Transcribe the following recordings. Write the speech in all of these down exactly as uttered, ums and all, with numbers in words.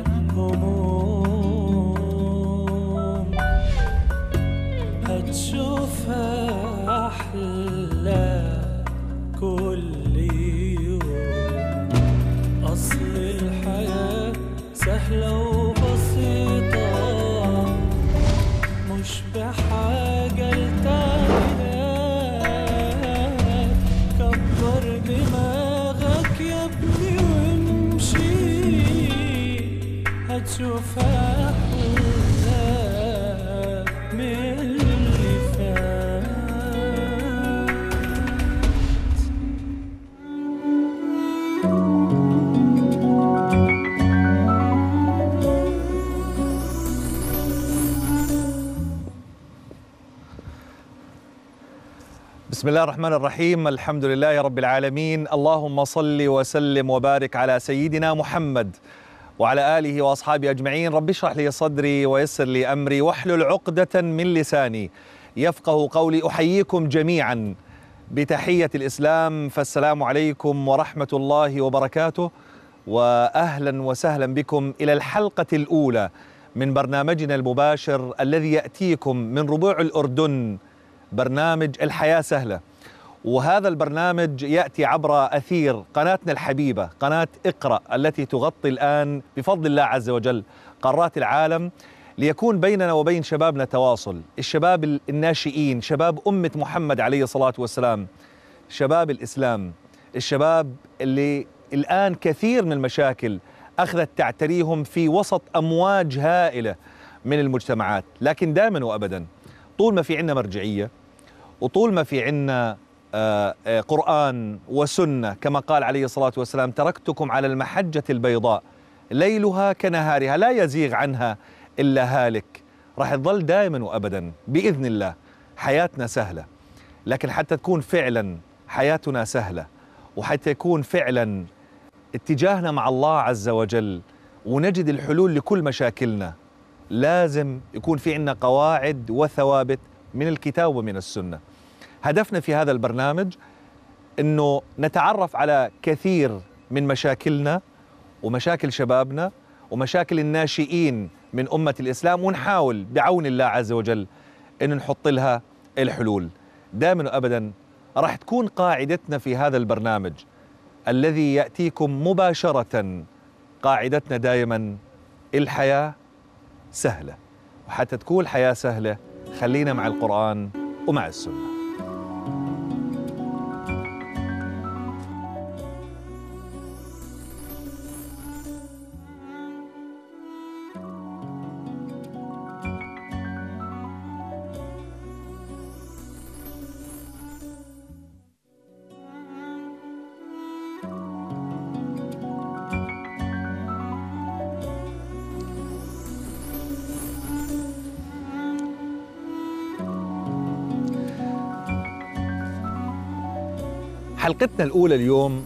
هموم هتشوفها أحلى كل يوم. أصل الحياة سهلة وبسيطة، مش بحاجة لتعليقات. كبر دماغك يا ابني وامشي، هتشوف أحلى من اللي فات. بسم الله الرحمن الرحيم. الحمد لله رب العالمين. اللهم صل وسلم وبارك على سيدنا محمد وعلى آله وأصحابه أجمعين. رب اشرح لي صدري ويسر لي أمري واحلل عقدة من لساني يفقه قولي. أحييكم جميعا بتحية الإسلام، فالسلام عليكم ورحمة الله وبركاته، وأهلا وسهلا بكم إلى الحلقة الأولى من برنامجنا المباشر الذي يأتيكم من ربوع الأردن، برنامج الحياة سهلة. وهذا البرنامج يأتي عبر أثير قناتنا الحبيبة، قناة اقرأ، التي تغطي الآن بفضل الله عز وجل قارات العالم، ليكون بيننا وبين شبابنا تواصل. الشباب الناشئين، شباب أمة محمد عليه الصلاة والسلام، شباب الإسلام، الشباب اللي الآن كثير من المشاكل أخذت تعتريهم في وسط أمواج هائلة من المجتمعات. لكن دائما وأبدا طول ما في عندنا مرجعية، وطول ما في عندنا قرآن وسنة، كما قال عليه الصلاة والسلام: تركتكم على المحجة البيضاء ليلها كنهارها لا يزيغ عنها إلا هالك. راح تظل دائما وأبدا بإذن الله حياتنا سهلة. لكن حتى تكون فعلا حياتنا سهلة، وحتى يكون فعلا اتجاهنا مع الله عز وجل ونجد الحلول لكل مشاكلنا، لازم يكون في عندنا قواعد وثوابت من الكتاب ومن السنة. هدفنا في هذا البرنامج أنه نتعرف على كثير من مشاكلنا ومشاكل شبابنا ومشاكل الناشئين من أمة الإسلام، ونحاول بعون الله عز وجل أن نحط لها الحلول. دائما وأبدا راح تكون قاعدتنا في هذا البرنامج الذي يأتيكم مباشرة، قاعدتنا دائما الحياة سهلة. وحتى تكون الحياة سهلة خلينا مع القرآن ومع السنة. حلقتنا الأولى اليوم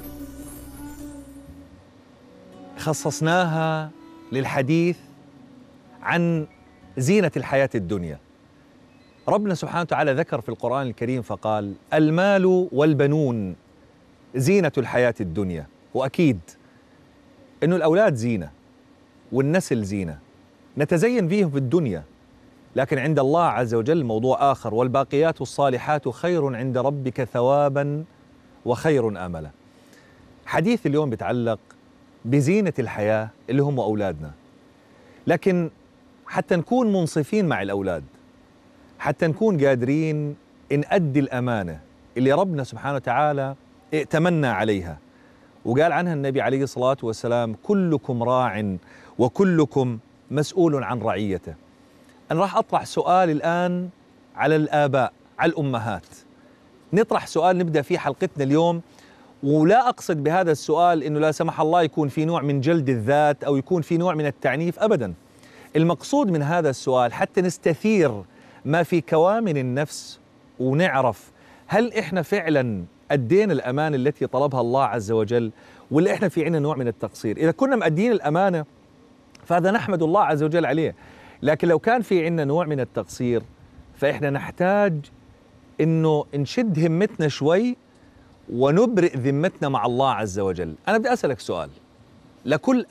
خصصناها للحديث عن زينة الحياة الدنيا. ربنا سبحانه وتعالى ذكر في القرآن الكريم فقال: المال والبنون زينة الحياة الدنيا. وأكيد أنه الأولاد زينة والنسل زينة نتزين فيهم في الدنيا، لكن عند الله عز وجل موضوع آخر: والباقيات الصالحات خير عند ربك ثوابا وخير آملا. حديث اليوم بيتعلق بزينة الحياة اللي هم أولادنا. لكن حتى نكون منصفين مع الأولاد، حتى نكون قادرين نأدي الأمانة اللي ربنا سبحانه وتعالى ائتمنا عليها، وقال عنها النبي عليه الصلاة والسلام: كلكم راع وكلكم مسؤول عن رعيته. أنا راح أطرح سؤال الآن على الآباء، على الأمهات. نطرح سؤال نبدأ فيه حلقتنا اليوم، ولا أقصد بهذا السؤال إنه لا سمح الله يكون في نوع من جلد الذات أو يكون في نوع من التعنيف أبدا. المقصود من هذا السؤال حتى نستثير ما في كوامن النفس ونعرف هل إحنا فعلا أدينا الأمانة التي طلبها الله عز وجل، ولا إحنا في عنا نوع من التقصير. إذا كنا مأدين الأمانة فهذا نحمد الله عز وجل عليه، لكن لو كان في عنا نوع من التقصير فإحنا نحتاج إنه نشد همتنا شوي ونبرئ ذمتنا مع الله عز وجل. أنا بدي أسألك سؤال لكل أب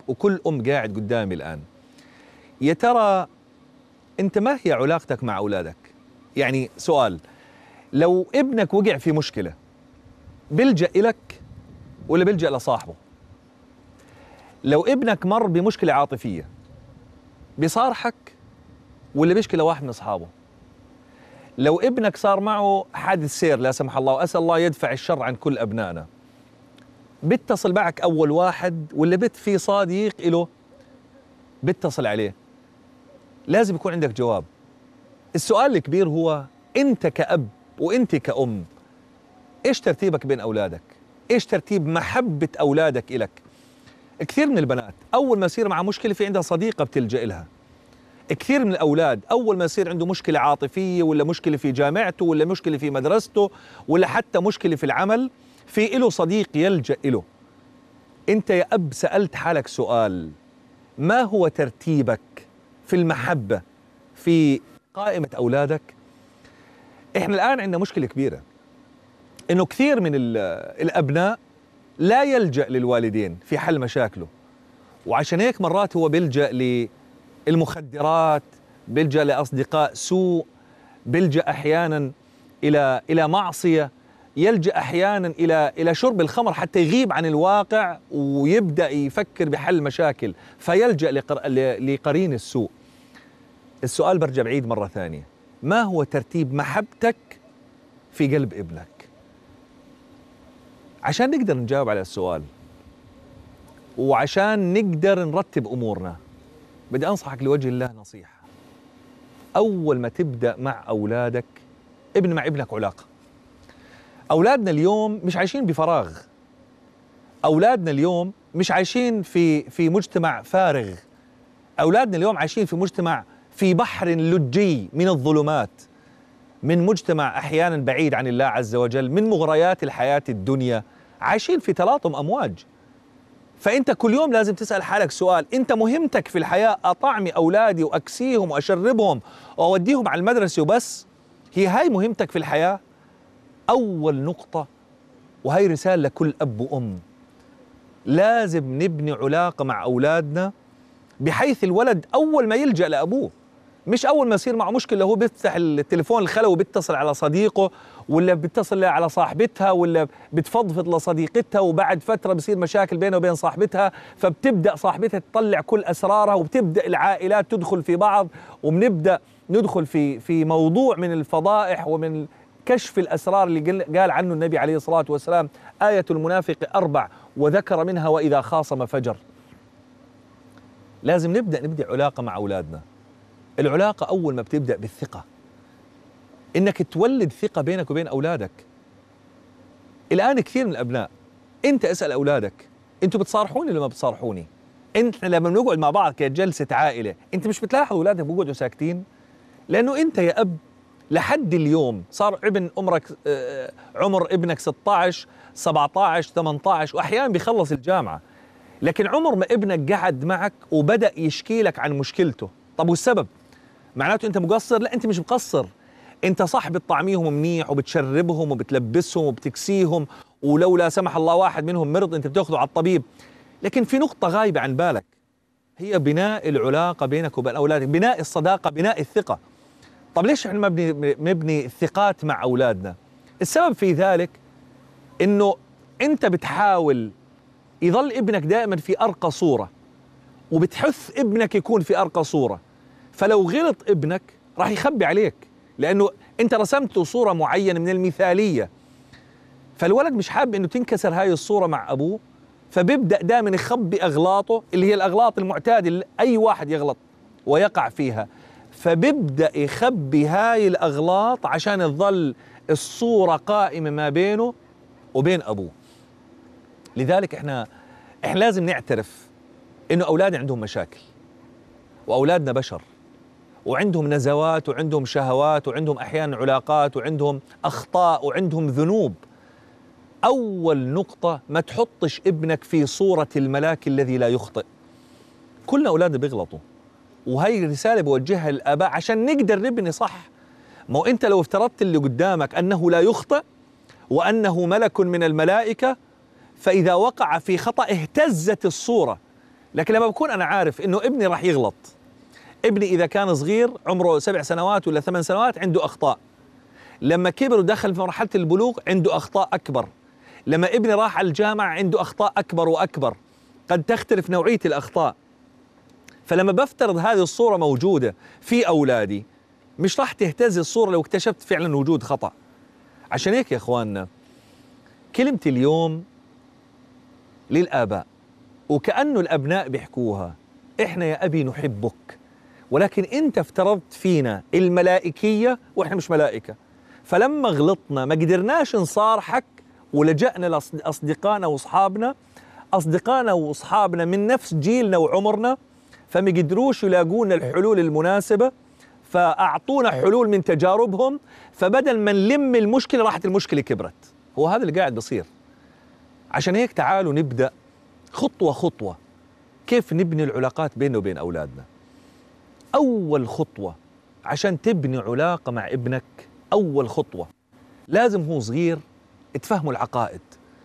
وكل أم قاعد قدامي الآن، يا ترى أنت ما هي علاقتك مع أولادك؟ يعني سؤال، لو ابنك وقع في مشكلة بيلجأ إلك ولا بيلجأ لصاحبه؟ لو ابنك مر بمشكلة عاطفية بيصارحك ولا بيشكي لواحد من أصحابه؟ لو ابنك صار معه حادث سير لا سمح الله، وأسأل الله يدفع الشر عن كل أبنائنا، بيتصل معك أول واحد ولا بت في صديق إله بيتصل عليه؟ لازم يكون عندك جواب. السؤال الكبير هو أنت كأب وأنت كأم، إيش ترتيبك بين أولادك؟ إيش ترتيب محبة أولادك إلك؟ كثير من البنات أول ما يصير معها مشكلة في عندها صديقة بتلجأ لها. كثير من الأولاد أول ما يصير عنده مشكلة عاطفية ولا مشكلة في جامعته ولا مشكلة في مدرسته ولا حتى مشكلة في العمل، في له صديق يلجأ له. أنت يا أب سألت حالك سؤال، ما هو ترتيبك في المحبة في قائمة أولادك؟ إحنا الآن عندنا مشكلة كبيرة، إنه كثير من الأبناء لا يلجأ للوالدين في حل مشاكله، وعشان هيك مرات هو بيلجأ للمخدرات، بيلجأ لأصدقاء سوء، بيلجأ أحيانا إلى إلى معصية، يلجأ أحيانا إلى إلى شرب الخمر حتى يغيب عن الواقع ويبدأ يفكر بحل مشاكل، فيلجأ لقر... لقرين السوء. السؤال برجع بعيد مرة ثانية، ما هو ترتيب محبتك في قلب ابنك؟ عشان نقدر نجاوب على السؤال وعشان نقدر نرتب أمورنا، بدي أنصحك لوجه الله نصيحة. أول ما تبدأ مع أولادك، ابن مع ابنك علاقة. أولادنا اليوم مش عايشين بفراغ، أولادنا اليوم مش عايشين في في مجتمع فارغ، أولادنا اليوم عايشين في مجتمع في بحر لجي من الظلمات، من مجتمع أحيانا بعيد عن الله عز وجل، من مغريات الحياة الدنيا، عايشين في تلاطم أمواج. فأنت كل يوم لازم تسأل حالك سؤال، أنت مهمتك في الحياة أطعمي أولادي وأكسيهم وأشربهم وأوديهم على المدرسة وبس؟ هي هاي مهمتك في الحياة؟ أول نقطة، وهي رسالة لكل أب وأم، لازم نبني علاقة مع أولادنا بحيث الولد أول ما يلجأ لأبوه، مش أول ما يصير معه مشكلة هو بيفتح التليفون الخلوي وبيتصل على صديقه ولا بيتصل على صاحبتها ولا بتفضفض لصديقتها، وبعد فترة بصير مشاكل بينه وبين صاحبتها، فبتبدأ صاحبتها تطلع كل أسرارها وبتبدأ العائلات تدخل في بعض، وبنبدأ ندخل في في موضوع من الفضائح ومن كشف الأسرار اللي قال عنه النبي عليه الصلاة والسلام: آية المنافق أربع وذكر منها وإذا خاصم فجر. لازم نبدأ نبدأ علاقة مع أولادنا. العلاقة أول ما بتبدأ بالثقة، إنك تولد ثقة بينك وبين أولادك. الآن كثير من الأبناء، أنت اسأل أولادك، أنتوا بتصارحوني ولا ما بتصارحوني؟ أنت لما بنقعد مع بعض كجلسة عائلة، أنت مش بتلاحظ أولادك بيقعدوا ساكتين؟ لأنه أنت يا أب لحد اليوم صار ابن عمرك عمر ابنك ستة عشر سبعة عشر ثمانية عشر وأحيانا بيخلص الجامعة، لكن عمر ما ابنك قعد معك وبدأ يشكي لك عن مشكلته. طب والسبب؟ معناته أنت مقصر؟ لا، أنت مش مقصر، أنت صح بتطعميهم منيح وبتشربهم وبتلبسهم وبتكسيهم، ولو لا سمح الله واحد منهم مرض أنت بتاخذه على الطبيب، لكن في نقطة غايبة عن بالك، هي بناء العلاقة بينك وبين أولادك، بناء الصداقة، بناء الثقة. طب ليش احنا ما بنبني الثقات مع أولادنا؟ السبب في ذلك إنه أنت بتحاول يظل ابنك دائما في أرقى صورة، وبتحث ابنك يكون في أرقى صورة، فلو غلط ابنك راح يخبي عليك، لأنه أنت رسمت صورة معينة من المثالية، فالولد مش حابب إنه تنكسر هاي الصورة مع أبوه، فبيبدأ دائما يخبي أغلاطه اللي هي الأغلاط المعتادة اللي أي واحد يغلط ويقع فيها، فبيبدأ يخبي هاي الأغلاط عشان تظل الصورة قائمة ما بينه وبين أبوه. لذلك إحنا إحنا لازم نعترف إنه أولادنا عندهم مشاكل، وأولادنا بشر، وعندهم نزوات وعندهم شهوات وعندهم أحيانا علاقات وعندهم أخطاء وعندهم ذنوب. أول نقطة، ما تحطش ابنك في صورة الملاك الذي لا يخطئ. كلنا أولادنا بيغلطوا، وهي رسالة بوجهها للآباء عشان نقدر نبني صح. ما هو أنت لو افترضت اللي قدامك أنه لا يخطئ وأنه ملك من الملائكة، فإذا وقع في خطأ اهتزت الصورة، لكن لما بكون أنا عارف إنه ابني راح يغلط، ابني إذا كان صغير عمره سبع سنوات ولا ثمان سنوات عنده أخطاء، لما كبر ودخل في مرحلة البلوغ عنده أخطاء أكبر، لما ابني راح على الجامعة عنده أخطاء أكبر وأكبر، قد تختلف نوعية الأخطاء. فلما بفترض هذه الصورة موجودة في أولادي مش راح تهتز الصورة لو اكتشفت فعلا وجود خطأ. عشان هيك يا إخواننا كلمتي اليوم للآباء، وكأنه الأبناء بيحكوها: إحنا يا أبي نحبك، ولكن أنت افترضت فينا الملائكية وإحنا مش ملائكة، فلما غلطنا ما قدرناش نصارحك ولجأنا لأصدقائنا وأصحابنا، أصدقائنا وأصحابنا من نفس جيلنا وعمرنا، فما قدروش يلاقونا الحلول المناسبة، فأعطونا حلول من تجاربهم، فبدل ما نلم المشكلة راحت المشكلة كبرت. هو هذا اللي قاعد بصير. عشان هيك تعالوا نبدأ خطوة خطوة كيف نبني العلاقات بيننا وبين أولادنا. أول خطوة عشان تبني علاقة مع ابنك، أول خطوة لازم هو صغير تفهموا العقائد،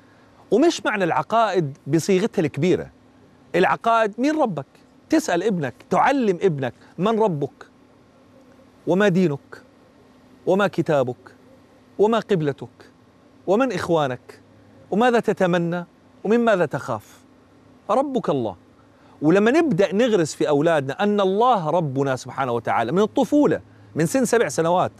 ومش معنى العقائد بصيغتها الكبيرة. العقائد: مين ربك؟ تسأل ابنك، تعلم ابنك من ربك، وما دينك، وما كتابك، وما قبلتك، ومن إخوانك، وماذا تتمنى، ومن ماذا تخاف. ربك الله. ولما نبدأ نغرس في أولادنا أن الله ربنا سبحانه وتعالى من الطفولة، من سن سبع سنوات،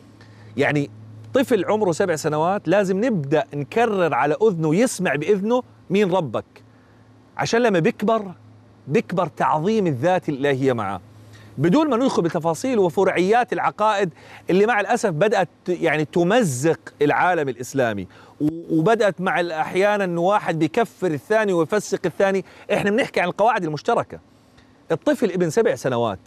يعني طفل عمره سبع سنوات لازم نبدأ نكرر على أذنه، يسمع بإذنه مين ربك، عشان لما بيكبر بيكبر تعظيم الذات الإلهية معه، بدون ما ندخل بتفاصيل وفرعيات العقائد اللي مع الأسف بدأت يعني تمزق العالم الإسلامي، وبدأت مع أحيانا أنه واحد بيكفر الثاني ويفسق الثاني. إحنا بنحكي عن القواعد المشتركة. الطفل ابن سبع سنوات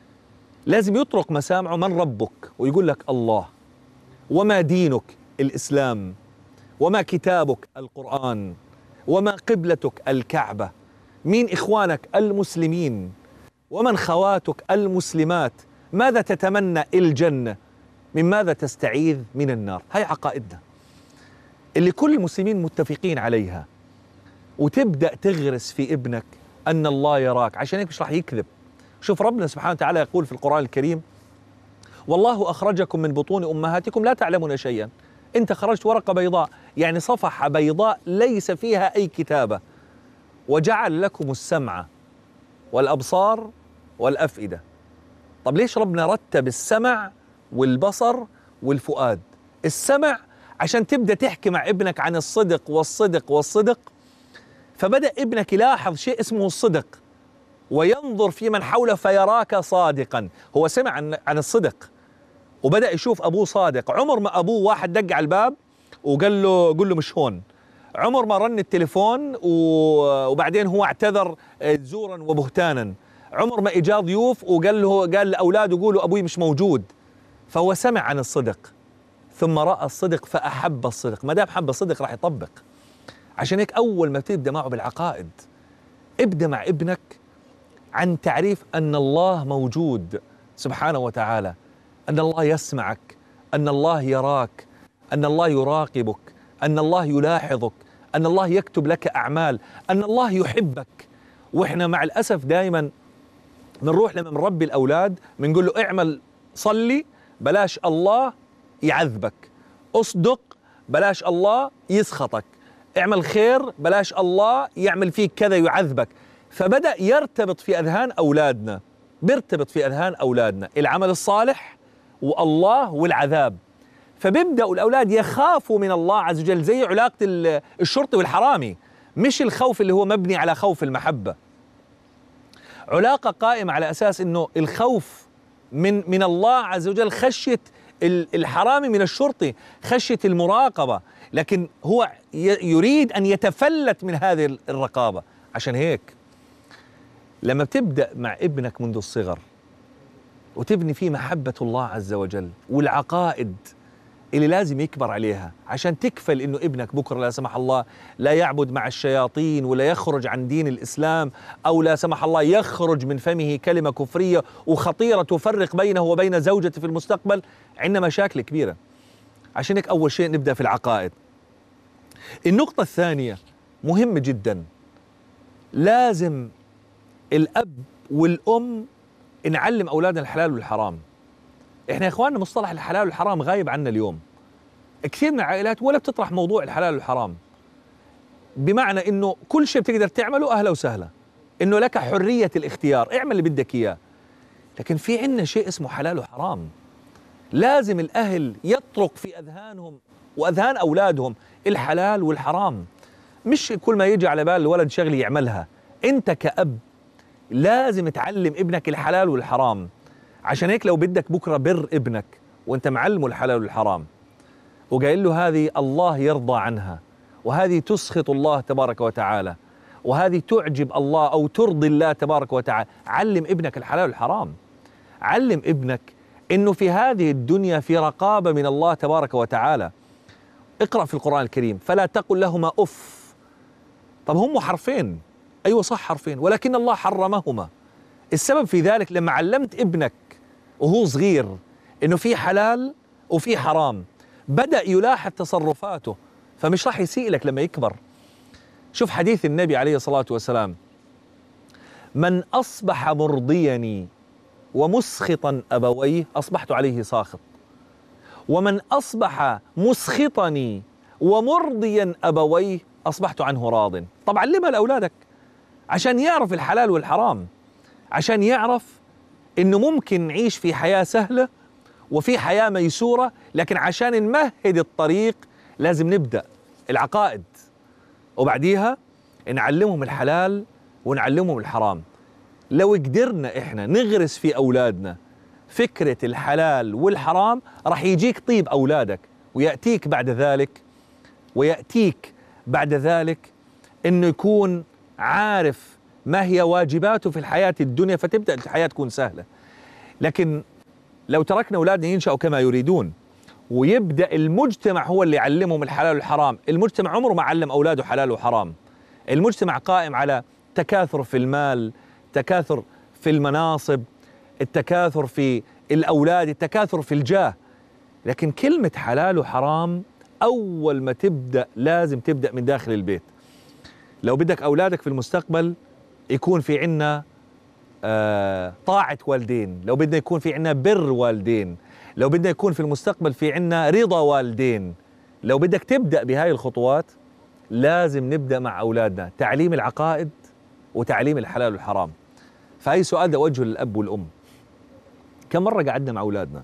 لازم يطرق مسامعه: من ربك؟ ويقول لك الله. وما دينك؟ الإسلام. وما كتابك؟ القرآن. وما قبلتك؟ الكعبة. مين إخوانك؟ المسلمين. ومن خواتك؟ المسلمات. ماذا تتمنى؟ الجنة. من ماذا تستعيذ؟ من النار. هاي عقائدنا اللي كل المسلمين متفقين عليها، وتبدأ تغرس في ابنك أن الله يراك. عشان هيك مش راح يكذب. شوف ربنا سبحانه وتعالى يقول في القرآن الكريم: والله أخرجكم من بطون أمهاتكم لا تعلمون شيئا. أنت خرجت ورقة بيضاء، يعني صفحة بيضاء ليس فيها أي كتابة، وجعل لكم السمع والأبصار والأفئدة. طب ليش ربنا رتب السمع والبصر والفؤاد؟ السمع عشان تبدأ تحكي مع ابنك عن الصدق والصدق والصدق، فبدأ ابنك يلاحظ شيء اسمه الصدق، وينظر في من حوله فيراك صادقا. هو سمع عن, عن الصدق وبدأ يشوف أبوه صادق. عمر ما أبوه واحد دق على الباب وقال له قل له مش هون. عمر ما رن التليفون وبعدين هو اعتذر زورا وبهتانا. عمر ما اجا ضيوف وقال له قال لاولاده قولوا ابوي مش موجود. فهو سمع عن الصدق ثم راى الصدق فاحب الصدق. ما دام حب الصدق راح يطبق. عشان هيك اول ما تبدا معه بالعقائد ابدا مع ابنك عن تعريف ان الله موجود سبحانه وتعالى، ان الله يسمعك، ان الله يراك، ان الله يراقبك، ان الله يلاحظك، ان الله يكتب لك اعمال، ان الله يحبك. واحنا مع الاسف دائما بنروح لما بنربي الاولاد بنقول له اعمل صلي بلاش الله يعذبك، اصدق بلاش الله يسخطك، اعمل خير بلاش الله يعمل فيك كذا يعذبك. فبدأ يرتبط في أذهان أولادنا بيرتبط في أذهان أولادنا العمل الصالح والله والعذاب. فبيبدأوا الأولاد يخافوا من الله عز وجل زي علاقة الشرطي والحرامي، مش الخوف اللي هو مبني على خوف المحبة. علاقة قائمة على أساس أنه الخوف من من الله عز وجل، خشية الحرامي من الشرطي، خشية المراقبة، لكن هو يريد أن يتفلت من هذه الرقابة. عشان هيك لما بتبدأ مع ابنك منذ الصغر وتبني فيه محبة الله عز وجل والعقائد اللي لازم يكبر عليها عشان تكفل إنه ابنك بكرة لا سمح الله لا يعبد مع الشياطين ولا يخرج عن دين الإسلام، أو لا سمح الله يخرج من فمه كلمة كفرية وخطيرة تفرق بينه وبين زوجته في المستقبل، عندنا مشاكل كبيرة. عشان هيك أول شيء نبدأ في العقائد. النقطة الثانية مهمة جدا، لازم الأب والأم نعلم أولادنا الحلال والحرام. إحنا يا إخواننا مصطلح الحلال والحرام غايب عنا اليوم. كثير من العائلات ولا بتطرح موضوع الحلال والحرام، بمعنى إنه كل شيء بتقدر تعمله أهلا وسهلا، إنه لك حرية الاختيار، اعمل اللي بدك إياه. لكن في عنا شيء اسمه حلال وحرام. لازم الأهل يطرق في أذهانهم وأذهان أولادهم الحلال والحرام، مش كل ما يجي على بال الولد شغلة يعملها. أنت كأب لازم تعلم ابنك الحلال والحرام. عشان هيك لو بدك بكرة بر ابنك وانت معلمه الحلال والحرام وقايل له هذه الله يرضى عنها، وهذه تسخط الله تبارك وتعالى، وهذه تعجب الله أو ترضي الله تبارك وتعالى، علم ابنك الحلال والحرام. علم ابنك إنه في هذه الدنيا في رقابة من الله تبارك وتعالى. اقرأ في القرآن الكريم فلا تقل لهما أف. طب هم حرفين، أيوة صح حرفين، ولكن الله حرمهما. السبب في ذلك لما علمت ابنك وهو صغير إنه في حلال وفي حرام، بدأ يلاحظ تصرفاته، فمش راح يسيء لك لما يكبر. شوف حديث النبي عليه الصلاة والسلام: من أصبح مرضيني ومسخطا أبويه أصبحت عليه ساخط، ومن أصبح مسخطني ومرضيا أبويه أصبحت عنه راض. طب علمها لأولادك عشان يعرف الحلال والحرام، عشان يعرف إنه ممكن نعيش في حياة سهلة وفي حياة ميسورة، لكن عشان نمهد الطريق لازم نبدأ العقائد وبعديها نعلمهم الحلال ونعلمهم الحرام. لو قدرنا إحنا نغرس في أولادنا فكرة الحلال والحرام راح يجيك طيب أولادك، ويأتيك بعد ذلك ويأتيك بعد ذلك إنه يكون عارف ما هي واجباته في الحياة الدنيا، فتبدأ الحياة تكون سهلة. لكن لو تركنا أولادنا ينشأوا كما يريدون ويبدأ المجتمع هو اللي يعلمهم الحلال والحرام، المجتمع عمره ما علم أولاده حلال وحرام. المجتمع قائم على تكاثر في المال، تكاثر في المناصب، التكاثر في الأولاد، التكاثر في الجاه. لكن كلمة حلال وحرام أول ما تبدأ لازم تبدأ من داخل البيت. لو بدك أولادك في المستقبل يكون في عنا آه طاعة والدين، لو بدنا يكون في عنا بر والدين، لو بدنا يكون في المستقبل في عنا رضا والدين، لو بدك تبدأ بهاي الخطوات لازم نبدأ مع أولادنا تعليم العقائد وتعليم الحلال والحرام. فهي سؤال ده أوجهه للأب والأم: كم مرة قعدنا مع أولادنا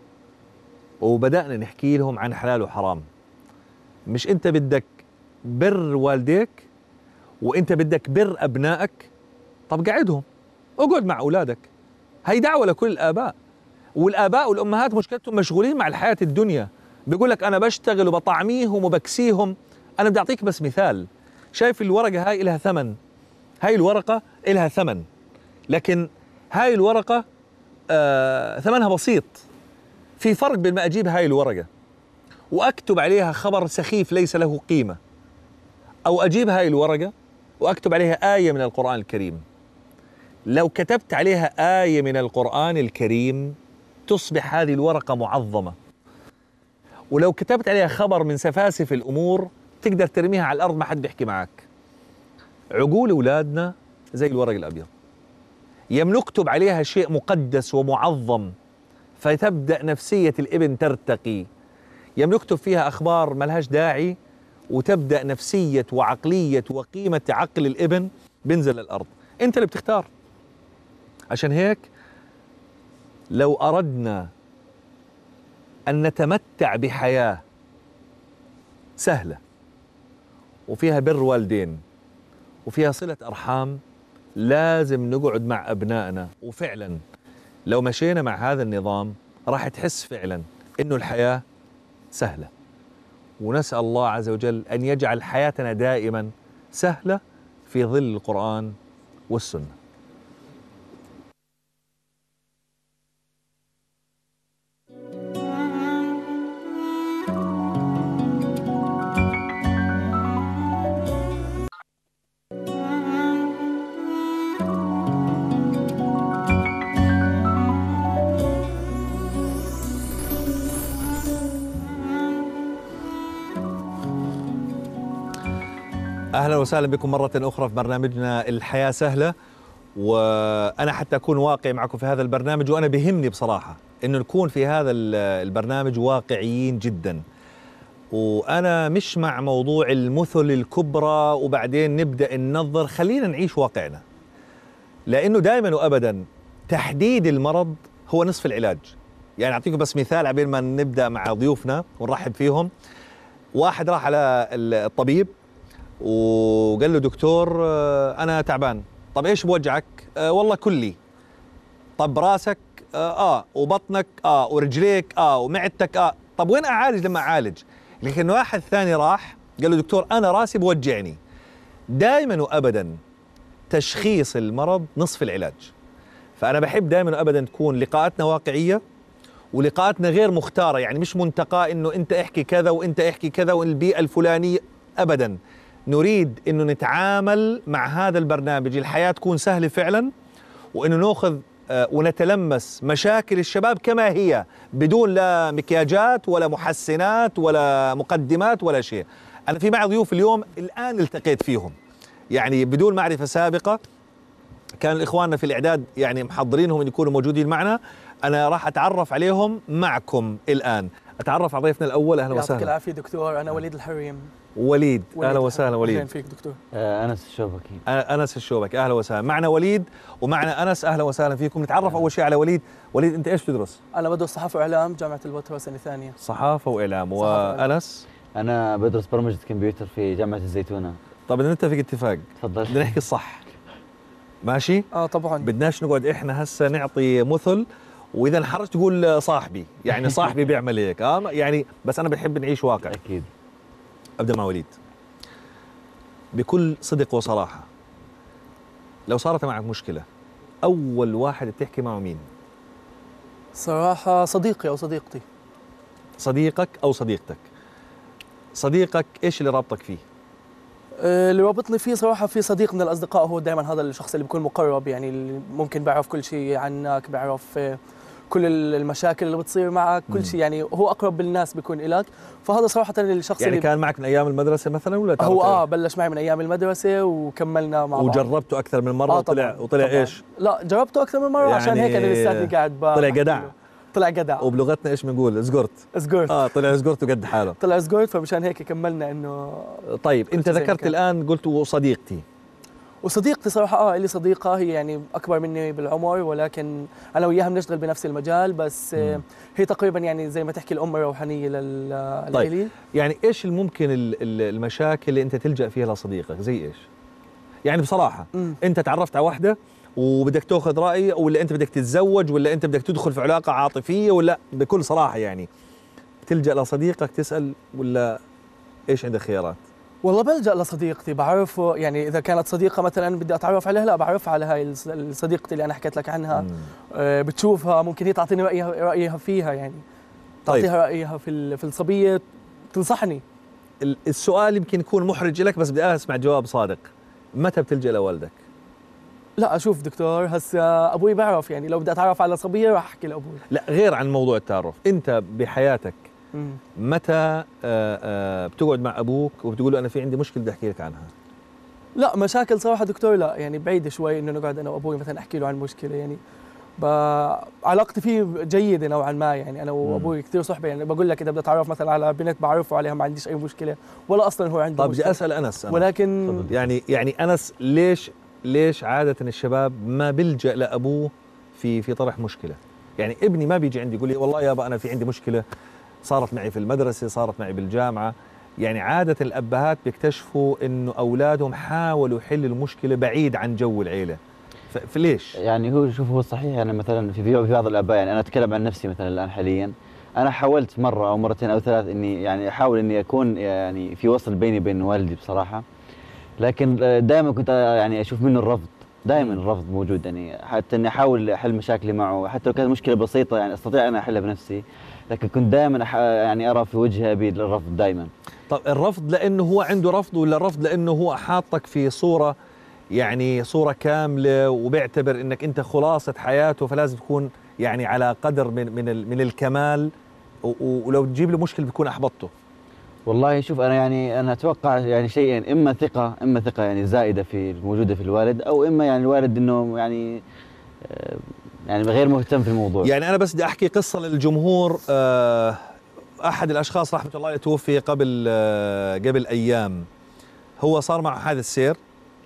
وبدأنا نحكي لهم عن حلال وحرام؟ مش أنت بدك بر والديك وأنت بدك بر أبنائك؟ طب قعدهم، اقعد مع أولادك. هي دعوة لكل الآباء، والآباء والأمهات مشكلتهم مشغولين مع الحياة الدنيا، بيقول لك أنا بشتغل وبطعميهم وبكسيهم. أنا بدي أعطيك بس مثال. شايف الورقة هاي إلها ثمن، هاي الورقة إلها ثمن، لكن هاي الورقة آه ثمنها بسيط. في فرق بين ما أجيب هاي الورقة وأكتب عليها خبر سخيف ليس له قيمة، أو أجيب هاي الورقة وأكتب عليها آية من القرآن الكريم. لو كتبت عليها آية من القرآن الكريم تصبح هذه الورقة معظمة، ولو كتبت عليها خبر من سفاسف الأمور تقدر ترميها على الأرض ما حد بيحكي معك. عقول أولادنا زي الورق الأبيض، يم نكتب عليها شيء مقدس ومعظم فتبدأ نفسية الابن ترتقي، يم نكتب فيها أخبار ملهاش داعي وتبدأ نفسية وعقلية وقيمة عقل الابن بنزل الأرض. أنت اللي بتختار. عشان هيك لو أردنا أن نتمتع بحياة سهلة وفيها بر والدين وفيها صلة أرحام لازم نقعد مع أبنائنا. وفعلا لو مشينا مع هذا النظام راح تحس فعلا إنه الحياة سهلة. ونسأل الله عز وجل أن يجعل حياتنا دائما سهلة في ظل القرآن والسنة. أهلا وسهلا بكم مرة أخرى في برنامجنا الحياة سهلة. وأنا حتى أكون واقعي معكم في هذا البرنامج، وأنا بهمني بصراحة إنه نكون في هذا البرنامج واقعيين جدا. وأنا مش مع موضوع المثل الكبرى وبعدين نبدأ ننظر، خلينا نعيش واقعنا، لأنه دائما وأبدا تحديد المرض هو نصف العلاج. يعني أعطيكم بس مثال عبين ما نبدأ مع ضيوفنا ونرحب فيهم. واحد راح على الطبيب وقال له دكتور أنا تعبان. طب إيش بوجعك؟ آه والله كلي. طب راسك؟ آه, آه وبطنك؟ آه ورجليك؟ آه ومعدتك؟ آه. طب وين أعالج لما أعالج؟ لكن واحد ثاني راح قال له دكتور أنا راسي بوجعني. دائما وأبدا تشخيص المرض نصف العلاج. فأنا بحب دائما وأبدا تكون لقاءاتنا واقعية، ولقاءاتنا غير مختارة، يعني مش منتقى إنه أنت احكي كذا وأنت احكي كذا والبيئة الفلانية، أبدا. نريد إنه نتعامل مع هذا البرنامج، الحياة تكون سهلة فعلا، وإنه نأخذ ونتلمس مشاكل الشباب كما هي، بدون لا مكياجات ولا محسنات ولا مقدمات ولا شيء. أنا في معي ضيوف اليوم الآن التقيت فيهم، يعني بدون معرفة سابقة. كان إخواننا في الإعداد يعني محضرينهم أن يكونوا موجودين معنا. أنا راح أتعرف عليهم معكم الآن. أتعرف على ضيفنا الأول. أهلا وسهلا. يعطيك العافية دكتور، أنا وليد الحريم. وليد, وليد أهلا وسهلا وليد. أهلا فيك دكتور. آه أنس الشوبكي. أنس الشوبكي أهلا وسهلا. معنا وليد ومعنا أنس، أهلا وسهلا فيكم. نتعرف أول شيء على وليد. وليد أنت إيش تدرس؟ أنا بدرس صحافة وإعلام جامعة البتراء سنة ثانية. صحافة وإعلام. وأنس؟ أنا بدرس برمجة كمبيوتر في جامعة الزيتونة. طب بدنا نتفق اتفاق. تفضل. بدنا نحكي الصح. ماشي؟ آه طبعا. بدناش نقعد إحنا هسه نعطي مثل وإذا انحرجت تقول صاحبي، يعني صاحبي بيعمل هيك. اه يعني بس أنا بحب نعيش واقع. أكيد. أبدأ مع وليد بكل صدق وصراحة. لو صارت معك مشكلة أول واحد بتحكي معه مين؟ صراحة صديقي أو صديقتي. صديقك أو صديقتك. صديقك إيش اللي رابطك فيه؟ اللي رابطني فيه صراحة في صديق من الأصدقاء، هو دائما هذا الشخص اللي بيكون مقرب، يعني اللي ممكن بيعرف كل شيء عنك، بيعرف كل المشاكل اللي بتصير معك، كل شيء، يعني هو أقرب بالناس بيكون إلك. فهذا صراحة الشخص يعني اللي كان معك من أيام المدرسة مثلا ولا هو آه بلش معي من أيام المدرسة وكملنا مع بعض. وجربته أكثر من مرة؟ آه وطلع وطلع طبعاً. إيش؟ لا جربته أكثر من مرة يعني عشان هيك أنا لساتني قاعد طلع جدع. طلع جدع. وبلغتنا إيش بنقول؟ زقرت. زقرت. آه طلع زقرت وقد حاله. طلع زقرت، فمشان هيك كملنا إنه. طيب أنت ذكرت الآن قلت وصديقتي. وصديقتي صراحة اه لي صديقة هي يعني أكبر مني بالعمر، ولكن أنا وياها بنشتغل بنفس المجال، بس مم. هي تقريبا يعني زي ما تحكي الأم الروحانية لل طيب يعني إيش الممكن المشاكل اللي أنت تلجأ فيها لصديقك زي إيش؟ يعني بصراحة مم. أنت تعرفت على واحدة وبدك تأخذ رأي، ولا أنت بدك تتزوج، ولا أنت بدك تدخل في علاقة عاطفية، ولا بكل صراحة يعني تلجأ لصديقك تسأل، ولا إيش عندك خيارات؟ والله بلجأ لصديقتي، بعرفه يعني إذا كانت صديقة مثلا بدي أتعرف عليها، لا بعرفها على هاي صديقتي اللي أنا حكيت لك عنها. آه بتشوفها ممكن هي تعطيني رأيها رأيها فيها، يعني تعطيها طيب. رأيها في في الصبية، تنصحني. السؤال يمكن يكون محرج لك بس بدي أسمع جواب صادق. متى بتلجأ لوالدك؟ لا أشوف دكتور، هسا أبوي بعرف، يعني لو بدي أتعرف على صبية راح أحكي لأبوي. لا غير عن موضوع التعرف، أنت بحياتك مم. متى آآ آآ بتقعد مع أبوك وبتقول له أنا في عندي مشكلة بدي أحكي لك عنها؟ لا مشاكل صراحة دكتور لا، يعني بعيدة شوي إنه نقعد أنا وأبوي مثلا أحكي له عن مشكلة، يعني علاقتي فيه جيدة نوعا ما، يعني أنا وأبوي كثير صحبة، يعني بقول لك إذا بدي أتعرف مثلا على بنت بعرفه عليها ما عنديش أي مشكلة، ولا أصلا هو عنده. طب بدي أسأل أنس أنا. ولكن طبعا. يعني يعني أنس ليش ليش عادة الشباب ما بيلجأ لأبوه في في طرح مشكلة؟ يعني ابني ما بيجي عندي يقول لي والله يابا أنا في عندي مشكلة صارت معي في المدرسة، صارت معي بالجامعة. يعني عادة الأبهات بيكتشفوا إنه أولادهم حاولوا يحلوا المشكلة بعيد عن جو العيلة. فليش؟ يعني هو شوف هو صحيح، يعني مثلا في في بعض الآباء، يعني أنا أتكلم عن نفسي مثلا الآن حاليا، أنا حاولت مرة أو مرتين أو ثلاث إني يعني أحاول إني أكون يعني في وصل بيني وبين والدي بصراحة، لكن دائما كنت يعني أشوف منه الرفض، دائما الرفض موجود، يعني حتى إني أحاول أحل مشاكلي معه، حتى لو كانت مشكلة بسيطة يعني أستطيع أنا أحلها بنفسي، لكن كنت دائما يعني أرى في وجهه أبي الرفض دائما. طب الرفض لأنه هو عنده رفض، ولا الرفض لأنه هو حاطك في صورة يعني صورة كاملة وبيعتبر إنك أنت خلاصة حياته فلازم تكون يعني على قدر من من من الكمال، ولو تجيب له مشكلة بيكون أحبطته؟ والله شوف انا يعني انا اتوقع يعني شيئين، اما ثقه اما ثقه يعني زائده في الموجوده في الوالد، او اما يعني الوالد انه يعني آه، يعني غير مهتم في الموضوع. يعني انا بس بدي احكي قصه للجمهور. آه، احد الاشخاص رحمه الله عليه توفي قبل آه، قبل ايام. هو صار معه حادث سير،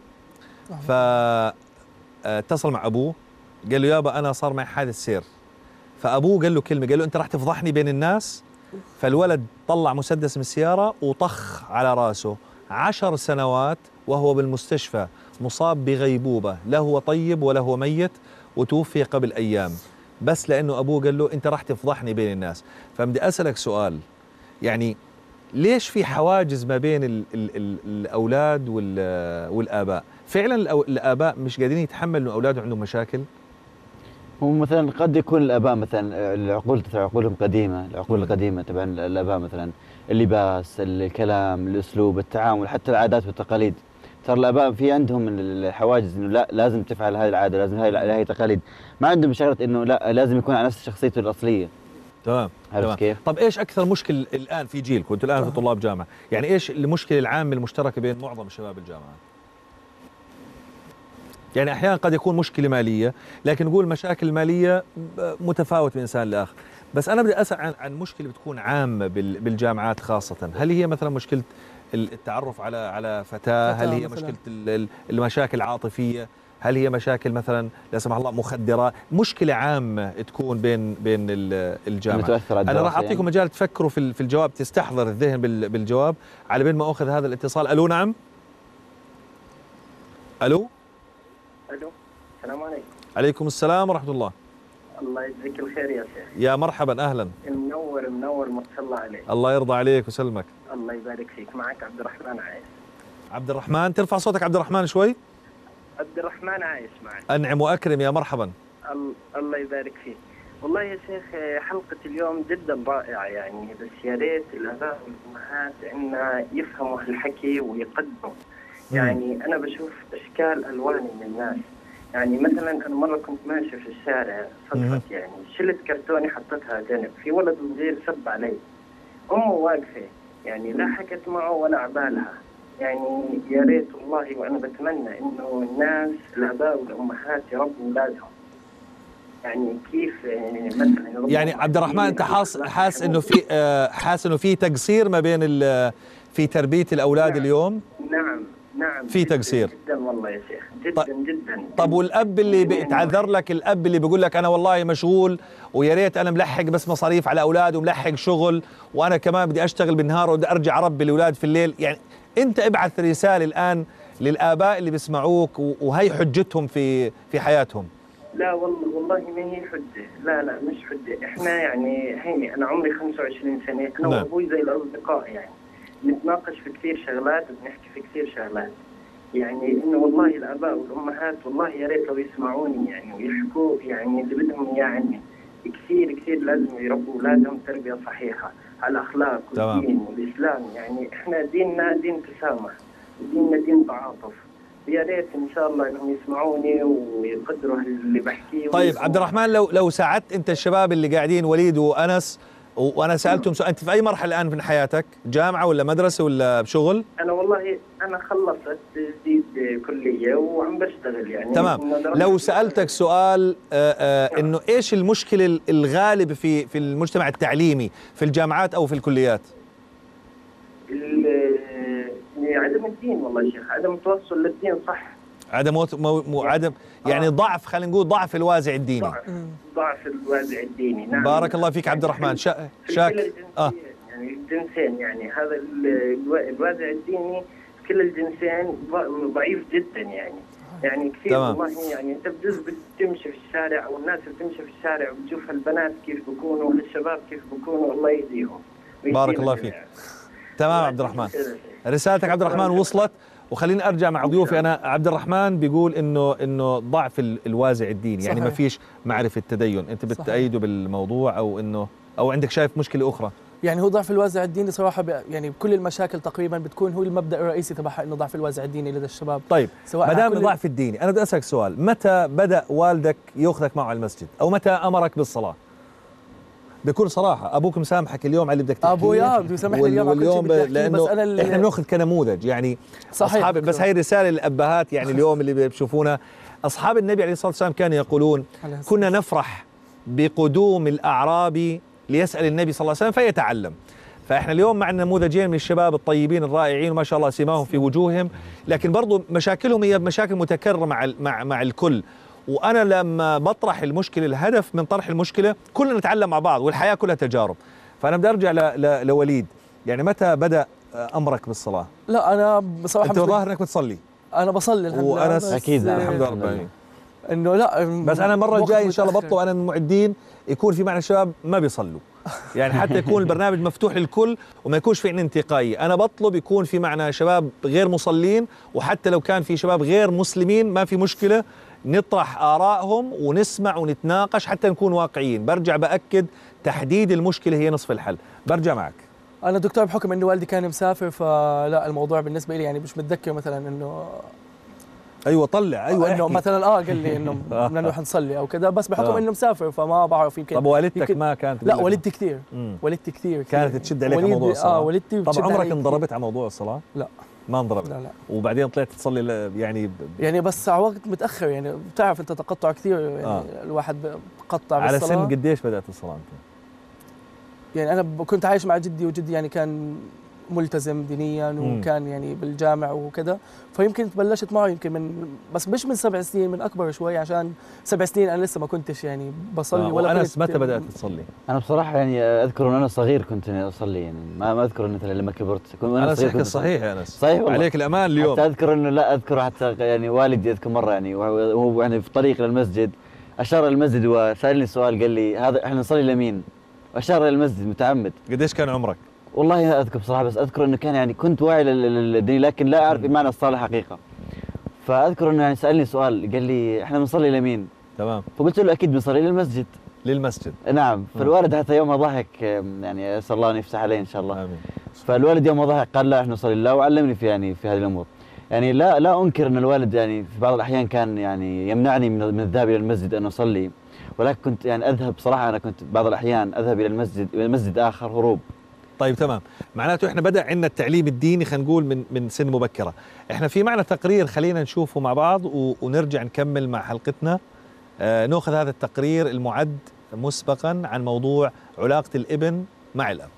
فاتصل مع ابوه قال له يابا انا صار معي حادث سير. فابوه قال له كلمه، قال له انت راح تفضحني بين الناس. فالولد طلع مسدس من السياره وطخ على راسه. عشر سنوات وهو بالمستشفى مصاب بغيبوبه، لا هو طيب ولا هو ميت، وتوفي قبل ايام بس لانه ابوه قال له انت راح تفضحني بين الناس. فبدي اسالك سؤال، يعني ليش في حواجز ما بين ال ال ال الاولاد والاباء؟ فعلا الأو- الاباء مش قادرين يتحملوا انه اولادهم عندهم مشاكل؟ هو مثلا قد يكون الاباء مثلا العقول عقولهم قديمه، العقول القديمه تبع الاباء مثلا اللباس، الكلام، الاسلوب، التعامل، حتى العادات والتقاليد. ترى الاباء في عندهم الحواجز انه لا لازم تفعل هذه العاده، لازم هاي هاي تقاليد. ما عندهم شغله انه لا لازم يكون على نفس شخصيته الاصليه. تمام تمام. كيف؟ طب ايش اكثر مشكل الان في جيلكم انتم الان في طلاب جامعه؟ يعني ايش المشكله العامه المشتركه بين معظم شباب الجامعه؟ يعني احيانا قد يكون مشكله ماليه، لكن نقول مشاكل ماليه متفاوت من انسان لاخر. بس انا بدي اسال عن عن مشكله بتكون عامه بالجامعات خاصه. هل هي مثلا مشكله التعرف على على فتاه؟ هل هي مشكله المشاكل العاطفيه؟ هل هي مشاكل مثلا لا سمح الله مخدرات؟ مشكله عامه تكون بين بين الجامعه. انا راح اعطيكم مجال تفكروا في في الجواب، تستحضر الذهن بالجواب على بين ما اخذ هذا الاتصال. الو نعم. الو الو السلام عليكم. عليكم السلام ورحمه الله. الله يجزيك الخير يا شيخ. يا مرحبا اهلا. منور منور ما شاء الله عليك. الله يرضى عليك ويسلمك. الله يبارك فيك. معك عبد الرحمن عايش. عبد الرحمن، ترفع صوتك عبد الرحمن شوي. عبد الرحمن عايش معك. انعم واكرم يا مرحبا. الله يبارك فيك. والله يا شيخ حلقة اليوم جدا رائعة يعني، بس يا ريت الآباء والأمهات إن يفهموا هالحكي ويقدموا. يعني أنا بشوف أشكال ألوان من الناس. يعني مثلا أنا مرة كنت ماشي في الشارع صدفة، يعني شلت كرتوني حطيتها جنب، في ولد صغير سب علي، أمه واقفة يعني لا حكت معه ولا عبالها. يعني يا ريت والله، وأنا بتمنى إنه الناس الآباء والأمهات يربوا أولادهم. يعني كيف مثلا يعني عبد الرحمن انت حاس حاس انه في حاس انه في تقصير ما بين في تربيه الاولاد؟ نعم اليوم نعم نعم في تقصير جدا والله يا شيخ، جدا طيب جدا. طب والاب اللي بيتعذر لك، الاب اللي بيقول لك انا والله مشغول ويا ريت انا ملحق بس مصاريف على اولاد وملحق شغل، وانا كمان بدي اشتغل بالنهار وبدي ارجع اربي الاولاد في الليل. يعني انت ابعث رساله الان للاباء اللي بيسمعوك وهي حجتهم في في حياتهم. لا والله والله ما هي حجة، لا لا مش حجة. احنا يعني هيني انا عمري خمسة وعشرين سنة، انا نعم. وابوي زي الاصدقاء يعني، نتناقش في كثير شغلات وبنحكي في كثير شغلات. يعني انه والله الاباء والامهات والله يا ريت لو يسمعوني يعني ويحكوا يعني اللي بدهم اياه عني. كثير كثير لازم يربوا اولادهم تربية صحيحة على الاخلاق والدين والاسلام. يعني احنا ديننا دين تسامح، ديننا دين تعاطف. يا ريت ان شاء الله انهم يسمعوني ويقدروا اللي بحكيه. طيب عبد الرحمن، لو لو ساعدت انت الشباب اللي قاعدين، وليد وانس، وانا سالتهم سؤال، انت في اي مرحله الان من حياتك؟ جامعه ولا مدرسه ولا بشغل؟ انا والله انا خلصت جديد كليه وعم بشتغل يعني. تمام. لو سالتك سؤال آآ آآ انه ايش المشكله الغالبه في في المجتمع التعليمي في الجامعات او في الكليات؟ عدم الدين والله يا شيخ، عدم التوصل للدين. صح، عدم مو مو عدم يعني آه. ضعف، خلينا نقول ضعف الوازع الديني. ضعف, ضعف الوازع الديني. نعم. بارك الله فيك عبد الرحمن. شا شاك اه يعني الجنسين، يعني هذا الوازع الديني في كل الجنسين ضعيف جدا يعني. يعني كثير والله. يعني انت بجوز بتمشي في الشارع او الناس بتمشي في الشارع وبتشوف البنات كيف بكونوا والشباب كيف بكونوا، الله يهديهم. بارك الله فيك. تمام عبد الرحمن، رسالتك عبد الرحمن وصلت. وخليني ارجع مع ضيوفي. انا عبد الرحمن بيقول انه انه ضعف الوازع الديني، يعني ما فيش معرفه تدين. انت بتأيده بالموضوع او انه او عندك شايف مشكله اخرى؟ يعني هو ضعف الوازع الديني صراحه يعني بكل المشاكل تقريبا بتكون هو المبدا الرئيسي تبعها، انه ضعف الوازع الديني لدى الشباب. طيب ما دام ضعف الديني، انا بدي اسالك سؤال، متى بدا والدك ياخذك معه على المسجد او متى امرك بالصلاه؟ بكل صراحه ابوك مسامحك اليوم على اللي بدك تحكيه. ابوي اه بده يسامحني اليوم على كل شيء واليوم بدي أحكيه، لانه بس انا اللي احنا بناخذ كنموذج يعني صحيح اصحاب، بس هي رساله للابهات يعني اليوم اللي بتشوفونا. اصحاب النبي عليه الصلاه والسلام كانوا يقولون كنا نفرح بقدوم الاعرابي ليسال النبي صلى الله عليه وسلم فيتعلم. فاحنا اليوم معنا نموذجين من الشباب الطيبين الرائعين وما شاء الله سماهم في وجوههم، لكن برضو مشاكلهم هي مشاكل متكرره مع مع مع الكل. وانا لما بطرح المشكله، الهدف من طرح المشكله كلنا نتعلم مع بعض، والحياه كلها تجارب. فانا بدي ارجع ل... ل... لوليد، يعني متى بدا امرك بالصلاه؟ لا انا بصراحه انت ظاهر انك بتصلي. انا بصلي الحمد لله، وانا اكيد الحمد لله رب العالمين. انه لا بس انا المره الجايه ان شاء الله بطلب انا من المعدين يكون في معنا شباب ما بيصلوا، يعني حتى يكون البرنامج مفتوح للكل وما يكونش في عندنا انتقائيه. انا بطلب يكون في معنا شباب غير مصلين، وحتى لو كان في شباب غير مسلمين ما في مشكله، نطرح آرائهم ونسمع ونتناقش حتى نكون واقعيين. برجع بأكد تحديد المشكلة هي نصف الحل. برجع معك. أنا دكتور بحكم إنه والدي كان مسافر، فلا الموضوع بالنسبة لي يعني مش متذكر مثلا إنه أيوة طلع أيوة إنه مثلا آه قال لي إنه بدنا نروح نصلي أو كذا، بس بحكم إنه مسافر فما بعرف يمكن. طب والدتك ما كانت؟ لا والدتي كثير، والدتي كثير كانت تشد عليك على موضوع الصلاة. آه والدتي. طب عمرك انضربت على موضوع الصلاة؟ لا ما انضربت. لا لا. وبعدين طلعت تصلي يعني ب... يعني بس على وقت متاخر، يعني بتعرف انت تقطع كثير يعني آه. الواحد بقطع على بالصلاة. سن قديش بدات الصلاه انت؟ يعني انا كنت عايش مع جدي، وجدي يعني كان ملتزم دينيا وكان يعني بالجامع وكذا، فيمكن بلشت معه يمكن من بس مش من سبع سنين، من اكبر شوي، عشان سبع سنين انا لسه ما كنتش يعني بصلي. آه. ولا أنس متى بدات تصلي؟ انا بصراحه يعني اذكر ان انا صغير كنت اصلي، يعني ما ما اذكر مثلا لما كبرت. كنت انا صغير كنت صحيح يا انس، صحيح والله. عليك الامان اليوم. حتى اذكر انه لا اذكر حتى يعني والدي اذكر مره يعني وهو يعني في الطريق للمسجد اشار للمسجد وسالني سؤال، قال لي هذا احنا نصلي لمين؟ واشار للمسجد متعمد. قديش كان عمرك؟ والله لا اذكر بصراحه، بس اذكر انه كان يعني كنت واعي للدين لكن لا اعرف معنى الصلاه حقيقه. فاذكر انه يعني سالني سؤال، قال لي احنا بنصلي لمين؟ تمام. فقلت له اكيد بنصلي للمسجد. للمسجد. نعم. فالوالد حتى يومها ضحك، يعني اسال الله ان يفتح عليه ان شاء الله. امين. فالوالد يومها ضحك قال لا احنا نصلي لله، وعلمني في يعني في هذه الامور. يعني لا لا انكر ان الوالد يعني في بعض الاحيان كان يعني يمنعني من من الذهاب الى المسجد ان اصلي، ولكن كنت يعني اذهب بصراحه، انا كنت بعض الاحيان اذهب الى المسجد الى مسجد اخر هروب. طيب تمام، معناته احنا بدأ عندنا التعليم الديني خلينا نقول من من سن مبكرة. احنا في معنا تقرير خلينا نشوفه مع بعض ونرجع نكمل مع حلقتنا. آه ناخذ هذا التقرير المعد مسبقا عن موضوع علاقة الابن مع الأب.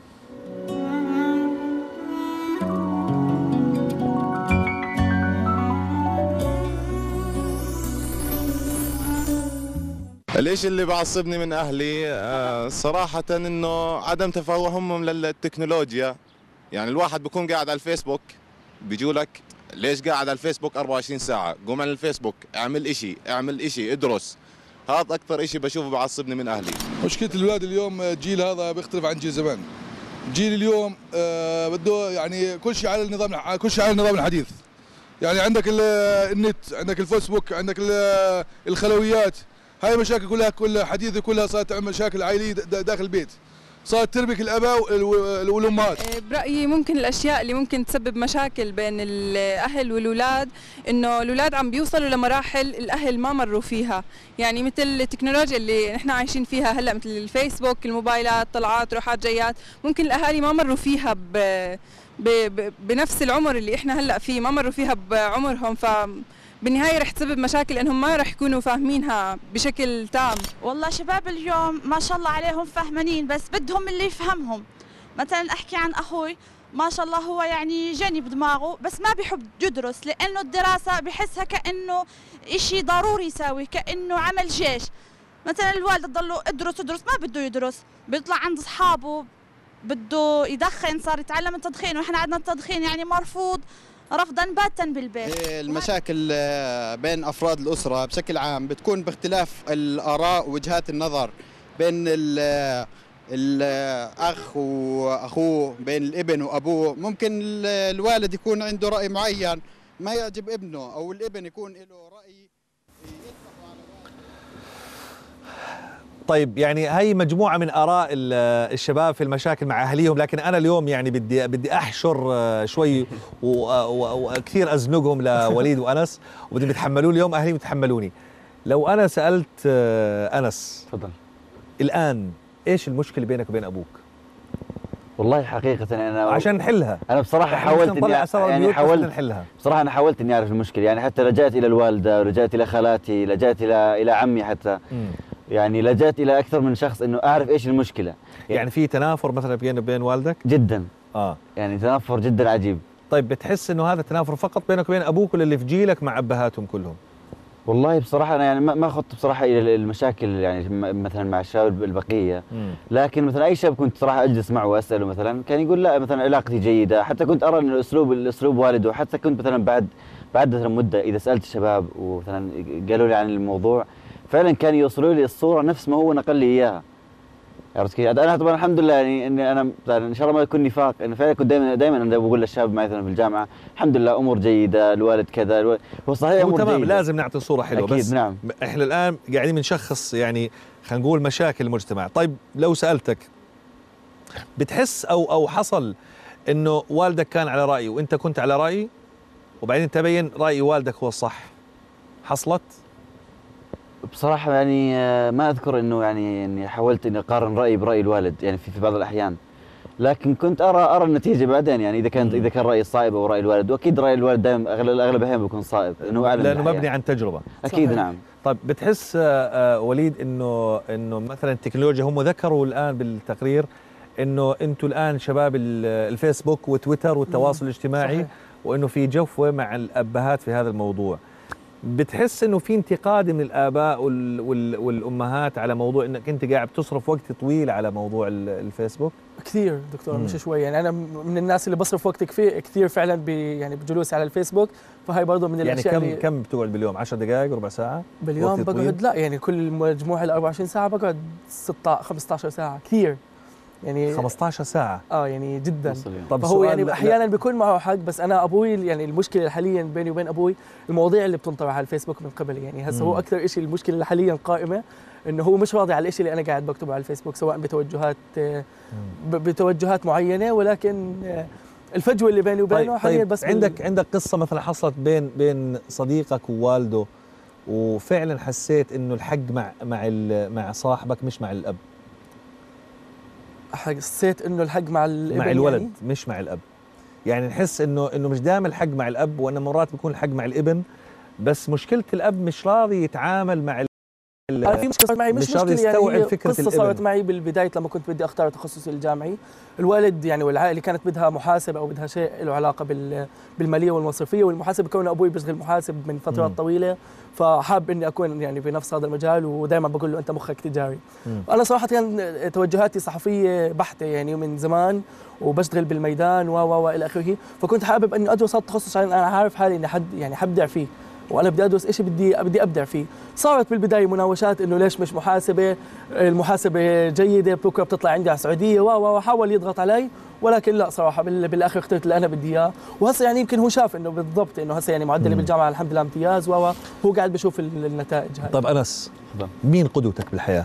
الاشي اللي بعصبني من اهلي آه صراحة انه عدم تفهمهم للتكنولوجيا. يعني الواحد بيكون قاعد على الفيسبوك بيجوا لك ليش قاعد على الفيسبوك أربعة وعشرين ساعة؟ قوم على الفيسبوك اعمل اشي اعمل اشي ادرس. هذا اكثر اشي بشوفه بعصبني من اهلي. مشكلة الأولاد اليوم الجيل هذا بيختلف عن جيل زمان. جيل اليوم آه بده يعني كل شيء على النظام كل شيء على النظام الحديث. يعني عندك النت، عندك الفيسبوك، عندك الخلويات، هاي مشاكل كلها كلها حديثة، كلها صارت تعمل مشاكل عائلية داخل البيت، صارت تربك الآباء والأمهات. برأيي ممكن الأشياء اللي ممكن تسبب مشاكل بين الأهل والأولاد إنه الأولاد عم بيوصلوا لمراحل الأهل ما مروا فيها، يعني مثل التكنولوجيا اللي نحن عايشين فيها هلا، مثل الفيسبوك، الموبايلات، طلعات روحات جيات، ممكن الأهالي ما مروا فيها ب ب بنفس العمر اللي احنا هلا فيه، ما مروا فيها بعمرهم، ف بالنهاية رح تسبب مشاكل لأنهم ما رح يكونوا فاهمينها بشكل تام. والله شباب اليوم ما شاء الله عليهم فاهمانين، بس بدهم اللي يفهمهم. مثلا أحكي عن أخوي ما شاء الله هو يعني جاني بدماغه، بس ما بيحب يدرس، لأنه الدراسة بحسها كأنه إشي ضروري يساوي، كأنه عمل جيش. مثلا الوالد تضله ادرس ادرس، ما بده يدرس، بيطلع عند أصحابه بده يدخن، صار يتعلم التدخين، وإحنا عندنا التدخين يعني مرفوض رفضا باتا بالبيت. المشاكل بين افراد الاسره بشكل عام بتكون باختلاف الاراء ووجهات النظر بين الاخ واخوه، بين الابن وابوه. ممكن الوالد يكون عنده راي معين ما يعجب ابنه، او الابن يكون له راي. طيب يعني هي مجموعة من آراء الشباب في المشاكل مع أهليهم، لكن أنا اليوم يعني بدي بدي أحشر شوي وكثير أزنقهم لوليد وأنس، وبدهم يتحملوني اليوم، أهلي يتحملوني. لو أنا سألت أنس تفضل الآن ايش المشكله بينك وبين ابوك؟ والله حقيقة أنا عشان نحلها. أنا بصراحة حاولت إني يعني حاولت نحلها. بصراحة أنا حاولت إني أعرف المشكلة، يعني حتى لجأت إلى الوالدة ولجأت إلى خالاتي، لجأت إلى إلى عمي حتى. م. يعني لجأت إلى أكثر من شخص إنه أعرف إيش المشكلة. يعني, يعني في تنافر مثلا بينك وبين والدك؟ جدا. آه. يعني تنافر جدا عجيب. طيب بتحس إنه هذا التنافر فقط بينك وبين أبوك ولا اللي في جيلك مع أبهاتهم كلهم؟ والله بصراحة أنا يعني ما خضت بصراحة إلى المشاكل يعني مثلا مع الشباب البقية، مم. لكن مثلا أي شاب كنت صراحة أجلس معه وأسأله مثلا كان يقول لا مثلا علاقتي جيدة، حتى كنت أرى إنه الأسلوب الأسلوب والده، حتى كنت مثلا بعد بعد مثلا مدة إذا سألت الشباب ومثلا قالوا لي عن الموضوع فعلا كانوا يوصلوا لي الصورة نفس ما هو نقل لي إياها. عرفت كيف؟ أنا طبعا الحمد لله يعني إني أنا إن شاء الله ما يكون نفاق، إنه فعلا كنت دائما دائما أنا بقول للشباب معي مثلا في الجامعة الحمد لله أمور جيدة، الوالد كذا، الوالد هو صحيح أمور تمام جيدة. لازم نعطي صورة حلوة. أكيد بس نعم. إحنا الآن قاعدين بنشخص يعني خلينا نقول مشاكل المجتمع. طيب لو سألتك بتحس أو أو حصل إنه والدك كان على رأي وأنت كنت على رأي وبعدين تبين رأي والدك هو الصح، حصلت؟ بصراحة يعني ما أذكر إنه يعني إني حاولت إني أقارن رأيي برأي الوالد يعني في, في بعض الأحيان، لكن كنت أرى أرى النتيجة بعدين يعني إذا كانت إذا كان رأيي صائب أو رأي الوالد، وأكيد رأي الوالد دائما أغلب أغلب الأحيان بيكون صائب إنه أعلم لأنه مبني عن تجربة. أكيد صحيح. نعم. طيب بتحس آه وليد إنه إنه مثلا التكنولوجيا هم ذكروا الآن بالتقرير إنه أنتم الآن شباب الفيسبوك وتويتر والتواصل الاجتماعي صحيح. وإنه في جفوة مع الأبهات في هذا الموضوع، بتحس انه في انتقاد من الاباء وال وال والامهات على موضوع انك انت قاعد تصرف وقت طويل على موضوع الفيسبوك؟ كثير دكتور مم. مش شوي يعني انا من الناس اللي بصرف وقت كثير كثير فعلا ب يعني بجلوسي على الفيسبوك، فهي برضه من يعني الاشياء كم اللي كم بتقعد باليوم؟ عشر دقائق ربع ساعه باليوم بقعد؟ لا يعني كل مجموع ال أربعة وعشرين ساعه بقعد ستة خمسة عشر ساعه كثير يعني خمسة عشر ساعه اه يعني جدا. طب فهو يعني احيانا بيكون معه حق، بس انا ابوي يعني المشكله حاليا بيني وبين ابوي المواضيع اللي بتنطرح على الفيسبوك من قبل، يعني هسه هو اكثر شيء المشكله اللي حاليا قائمه انه هو مش راضي على الشيء اللي انا قاعد بكتبه على الفيسبوك، سواء بتوجهات بتوجهات معينه، ولكن الفجوه اللي بيني وبينه طيب حاليا طيب بس عندك عندك قصه مثلا حصلت بين بين صديقك ووالده وفعلا حسيت انه الحق مع مع مع صاحبك مش مع الاب؟ حسيت انه الحق مع الابن مع الولد يعني؟ مش مع الاب، يعني نحس انه انه مش دائما الحق مع الاب، وان مرات بيكون الحق مع الابن، بس مشكله الاب مش راضي يتعامل مع أنا في مشكلة معي مش, مش مشكلة يعني فكرة قصة صارت معي بالبداية لما كنت بدي أختار تخصصي الجامعي. الوالد يعني والعائلة كانت بدها محاسبة أو بدها شيء له علاقة بالمالية والمصرفية، والمحاسبة كون أبوي بيشتغل محاسب من فترات م. طويلة، فحاب إني أكون يعني بنفس هذا المجال، ودائما بقول له أنت مخك تجاري. م. أنا صراحة كان توجهاتي صحفية بحتة يعني من زمان، وبشتغل بالميدان و و إلى آخره، فكنت حابب إني أدرس هذا التخصص عشان أنا عارف حالي إني حد يعني حبدع فيه، وانا بدي ادرس شيء بدي بدي ابدع فيه. صارت بالبدايه مناوشات انه ليش مش محاسبه، المحاسبه جيده بكره بتطلع عندي على السعوديه و وحاول يضغط علي، ولكن لا صراحه بالاخر اخترت اللي انا بدي اياه. وهسه يعني يمكن هو شاف انه بالضبط انه هسه يعني معدلي بالجامعه الحمد لله امتياز و هو قاعد بشوف النتائج هاي. طيب انس مين قدوتك بالحياه؟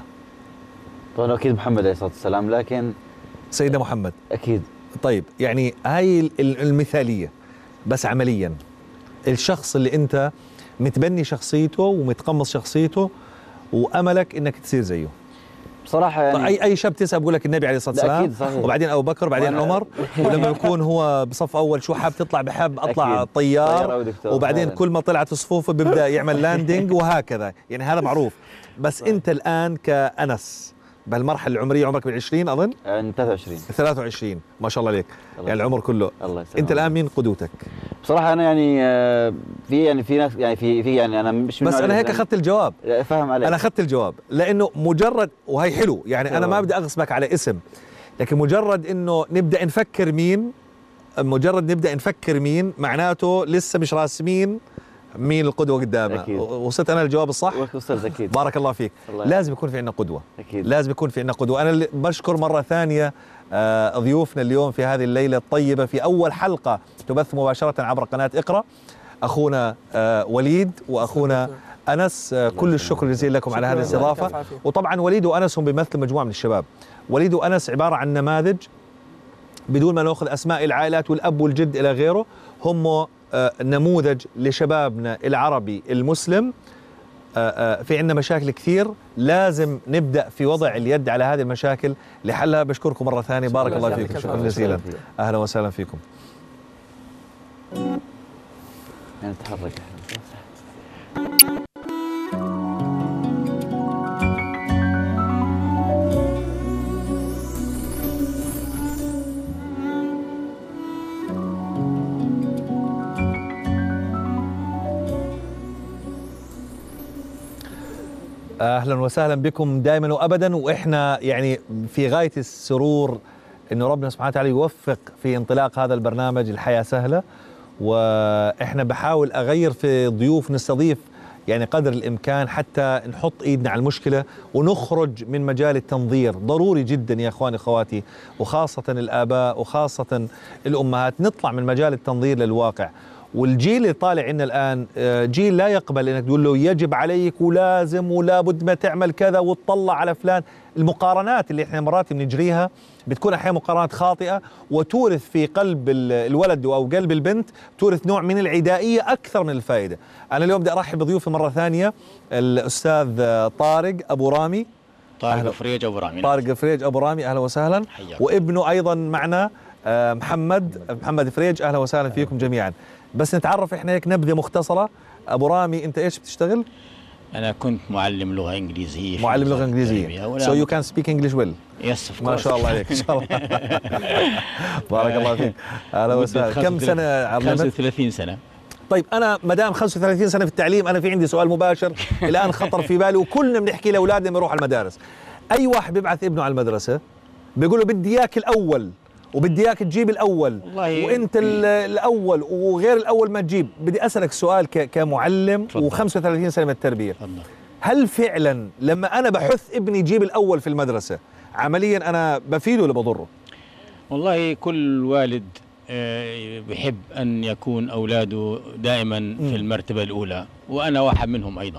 طبعا اكيد محمد عليه الصلاه والسلام، لكن سيدنا محمد اكيد. طيب يعني هاي المثاليه، بس عمليا الشخص اللي انت متبني شخصيته ومتقمص شخصيته واملك انك تصير زيه بصراحه يعني اي اي شاب تسال بقول لك النبي عليه الصلاه والسلام، وبعدين ابو بكر وبعدين عمر، ولما يكون هو بصف اول شو حاب تطلع بحب اطلع أكيد. طيار، وبعدين كل ما طلعت صفوفه بيبدا يعمل لاندنج وهكذا، يعني هذا معروف. بس صحيح. انت الان كأنس بهالمرحله العمريه عمرك بالعشرين اظن؟ ثلاثة وعشرين ثلاثة وعشرين ما شاء الله عليك، يعني العمر كله. الله يسلمك. انت الان مين قدوتك؟ بصراحه انا يعني في يعني في ناس يعني في في يعني انا مش من بس انا هيك اخذت الجواب. فاهم عليك. انا اخذت الجواب لانه مجرد وهي حلو يعني طبعا. انا ما بدي اغصبك على اسم، لكن مجرد انه نبدا نفكر مين، مجرد نبدا نفكر مين معناته لسه مش راسمين مين القدوة قدامنا. وصلت أنا الجواب الصح؟ وصلت أكيد. بارك الله فيك. الله لازم يكون في عندنا قدوة. أكيد. لازم يكون في عندنا قدوة. أنا اللي بشكر مرة ثانية آه ضيوفنا اليوم في هذه الليلة الطيبة في أول حلقة تبث مباشرة عبر قناة اقرأ، أخونا آه وليد وأخونا أنس. آه كل الشكر الجزيل لكم على هذه الاستضافة. وطبعا وليد وأنس هم بيمثلوا مجموعة من الشباب. وليد وأنس عبارة عن نماذج بدون ما نأخذ أسماء العائلات والأب والجد إلى غيره، هم نموذج لشبابنا العربي المسلم في عندنا مشاكل كثير، لازم نبدأ في وضع اليد على هذه المشاكل لحلها. بشكركم مرة ثانية، بارك الله فيكم، شكرا جزيلا، أهلا وسهلا فيكم. نتحرك. اهلا وسهلا بكم دائما وابدا، واحنا يعني في غايه السرور انه ربنا سبحانه وتعالى يوفق في انطلاق هذا البرنامج الحياه سهله، واحنا بحاول اغير في ضيوف نستضيف يعني قدر الامكان حتى نحط ايدنا على المشكله ونخرج من مجال التنظير. ضروري جدا يا اخواني اخواتي، وخاصه الاباء وخاصه الامهات، نطلع من مجال التنظير للواقع. والجيل اللي طالع عنا الآن جيل لا يقبل انك تقول له يجب عليك ولازم ولا بد ما تعمل كذا وتطلع على فلان. المقارنات اللي احنا مرات بنجريها بتكون احيانا مقارنات خاطئة، وتورث في قلب الولد او قلب البنت تورث نوع من العدائية اكثر من الفائدة. انا اليوم بدي ارحب بضيوفي مرة ثانية، الاستاذ طارق ابو رامي. طارق فريج ابو رامي. طارق فريج ابو رامي، اهلا وسهلا. وابنه ايضا معنا محمد محمد فريج، اهلا وسهلا فيكم جميعا. بس نتعرف احنا هيك نبذه مختصره. ابو رامي انت ايش بتشتغل؟ انا كنت معلم لغه انجليزيه. معلم لغه انجليزيه. So you can speak English well. Yes of course. ما شاء الله عليك، ان شاء الله. بارك الله فيك. اهلا وسهلا. كم سنه علمت؟ خمسة وثلاثين سنه. طيب انا ما دام خمسة وثلاثين سنه في التعليم، انا في عندي سؤال مباشر الان خطر في بالي، وكلنا بنحكي لاولادنا لما يروحوا على المدارس. اي واحد بيبعث ابنه على المدرسه بيقول له بدي اياك الاول وبدي اياك تجيب الاول وانت الاول وغير الاول ما تجيب. بدي اسالك سؤال كمعلم وخمسة وثلاثين سنه من التربيه، هل فعلا لما انا بحث ابني يجيب الاول في المدرسه عمليا انا بفيده ولا بضره؟ والله كل والد بحب ان يكون اولاده دائما في المرتبه الاولى، وانا واحد منهم ايضا.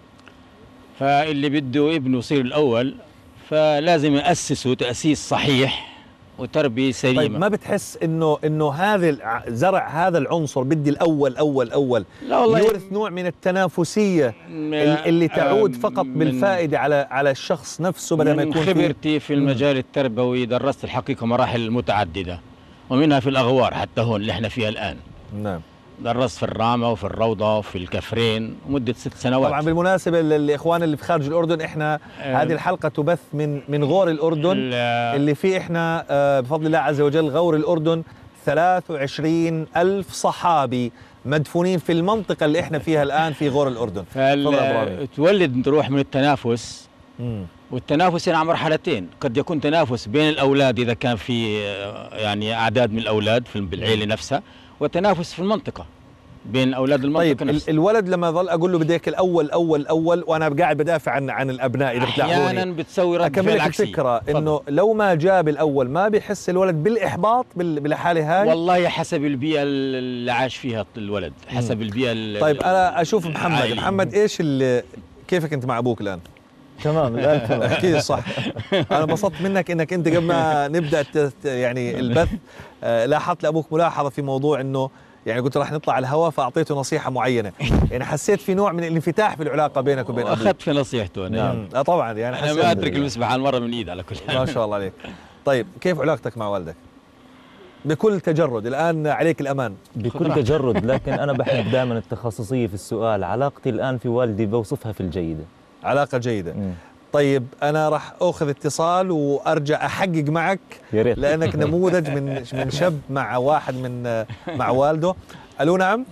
فاللي بده ابنه يصير الاول فلازم ياسسه تاسيس صحيح وتربيه سليمه. طيب ما بتحس انه انه هذا زرع هذا العنصر بدي الاول اول اول لا والله يورث نوع من التنافسيه اللي تعود فقط بالفائده على على الشخص نفسه بدل ما يكون. من خبرتي في المجال التربوي درست الحقيقه مراحل متعدده، ومنها في الاغوار حتى هون اللي احنا فيها الان. نعم. درست في الرامة وفي الروضة وفي الكفرين مدة ست سنوات. طبعا بالمناسبة الإخوان اللي في خارج الأردن، إحنا أه هذه الحلقة تبث من من غور الأردن اللي فيه إحنا آه بفضل الله عز وجل. غور الأردن ثلاثة وعشرين ألف صحابي مدفونين في المنطقة اللي إحنا فيها الآن في غور الأردن. تولد روح من التنافس. مم. والتنافس يعني على مرحلتين، قد يكون تنافس بين الأولاد إذا كان في يعني أعداد من الأولاد في بالعيلة نفسها، وتنافس في المنطقة بين اولاد المنطقه. طيب نفسها. الولد لما ظل اقول له بديك الاول اول اول وانا قاعد بدافع عن عن الابناء اذا بتلاحظوني احيانا بتسوي رد فعل عكسي. الفكره انه لو ما جاب الاول ما بيحس الولد بالاحباط بالحاله هاي؟ والله حسب البيئه اللي عاش فيها الولد، حسب م. البيئه. طيب انا اشوف محمد عائلي. محمد ايش اللي كيفك انت مع ابوك الان؟ تمام الان تمام. احكي لي صح. انا انبسطت منك انك انت قبل ما نبدا يعني البث لاحظت لابوك ملاحظه في موضوع انه يعني قلت راح نطلع على الهواء فاعطيته نصيحه معينه، يعني حسيت في نوع من الانفتاح في العلاقه بينك وبين ابوك. اخذت في نصيحته انا. نعم. اه طبعا يعني انا ما اترك المسبح على مره من ايد على كل حال. ما شاء الله عليك. طيب كيف علاقتك مع والدك؟ بكل تجرد الان عليك الامان. بكل تجرد، لكن انا بحب دائما التخصصيه في السؤال. علاقتي الان في والدي بوصفها في الجيده. علاقه جيده. م. طيب انا راح اخذ اتصال وارجع احقق معك يا ريت، لانك نموذج من من شاب مع واحد من مع والده. الو نعم.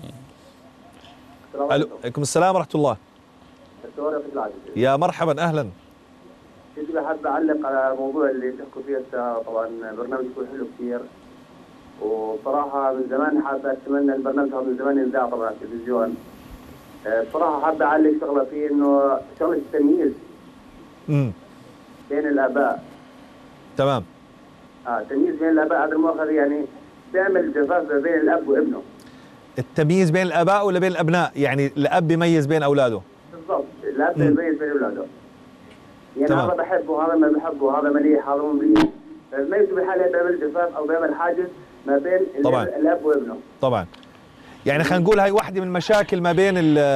الو عليكم السلام ورحمه الله. يا مرحبا اهلا. كنت بحب اعلق على الموضوع اللي تحكوا فيه هسه. طبعا برنامج يكون حلو كثير، وصراحه من زمان حابه اتمنى البرنامج هذا من زمان ينذاع طبعا على التلفزيون. بصراحه حابه اعلق شغله فيه انه شغله التمييز امم بين الاباء. تمام. اه التمييز بين الاباء هذا المؤاخذ يعني بيعمل جفاف بين الاب وابنه. التمييز بين الاباء ولا بين الابناء؟ يعني الاب بيميز بين اولاده. بالضبط، الاب بيميز بين اولاده. يعني هذا بحبه هذا ما بحبه، هذا مليح هذا مو مليح. ما يجي بحاله بيعمل جفاف او بيعمل حاجز ما بين طبعا الاب وابنه. طبعا. يعني خلينا نقول هاي واحدة من المشاكل ما بين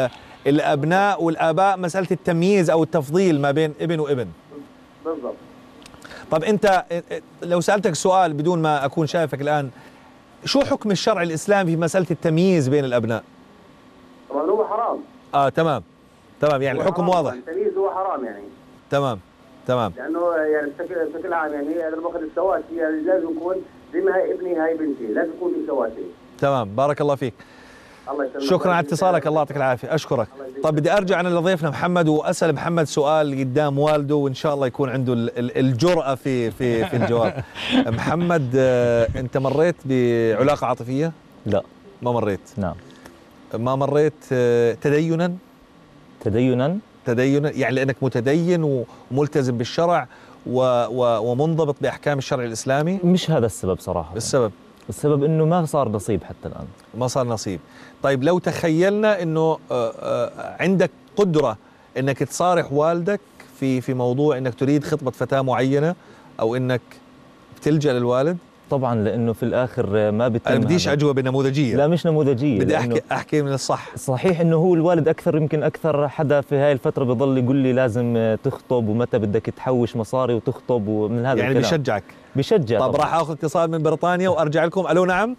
الابناء والاباء مساله التمييز او التفضيل ما بين ابن وابن. بالضبط. طب انت لو سالتك سؤال بدون ما اكون شايفك الان، شو حكم الشرع الاسلامي في مساله التمييز بين الابناء؟ طبعا هو حرام. اه تمام تمام، يعني الحكم واضح. التمييز هو حرام يعني. تمام تمام. لانه يعني بشكل بشكل عام يعني انا باخذ السواسي يعني لازم يكون زي ما هي ابني هاي بنتي، لازم يكون في سواسي. تمام، بارك الله فيك. الله يسلمك. شكرا على اتصالك، الله يعطيك العافيه، اشكرك. طيب بدي ارجع انا لضيفنا محمد واسال محمد سؤال قدام والده وان شاء الله يكون عنده الجرأه في في في الجواب. محمد، انت مريت بعلاقه عاطفيه؟ لا ما مريت. نعم. ما مريت تدينا؟ تدينا تدينا يعني لانك متدين وملتزم بالشرع و و ومنضبط باحكام الشرع الاسلامي؟ مش هذا السبب صراحه. السبب؟ السبب انه ما صار نصيب حتى الان. ما صار نصيب. طيب لو تخيلنا انه عندك قدره انك تصارح والدك في في موضوع انك تريد خطبه فتاه معينه او انك بتلجأ للوالد؟ طبعا لانه في الاخر ما بتم. انا بديش اجوبه نموذجيه. لا مش نموذجيه، بدي احكي احكي من الصح. صحيح انه هو الوالد اكثر، يمكن اكثر حدا في هاي الفتره بضل يقول لي لازم تخطب ومتى بدك تحوش مصاري وتخطب ومن هذا يعني الكلام. بشجعك؟ بشجع. طب راح اخذ اتصال من بريطانيا وارجع لكم. الو نعم.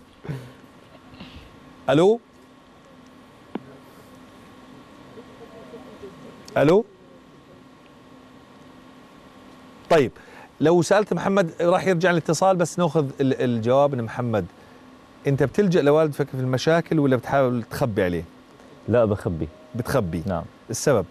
الو الو طيب لو سالت محمد راح يرجع الاتصال، بس ناخذ الجواب من محمد. انت بتلجأ لوالدك في المشاكل ولا بتحاول تخبي عليه؟ لا بخبي. بتخبي؟ نعم. السبب؟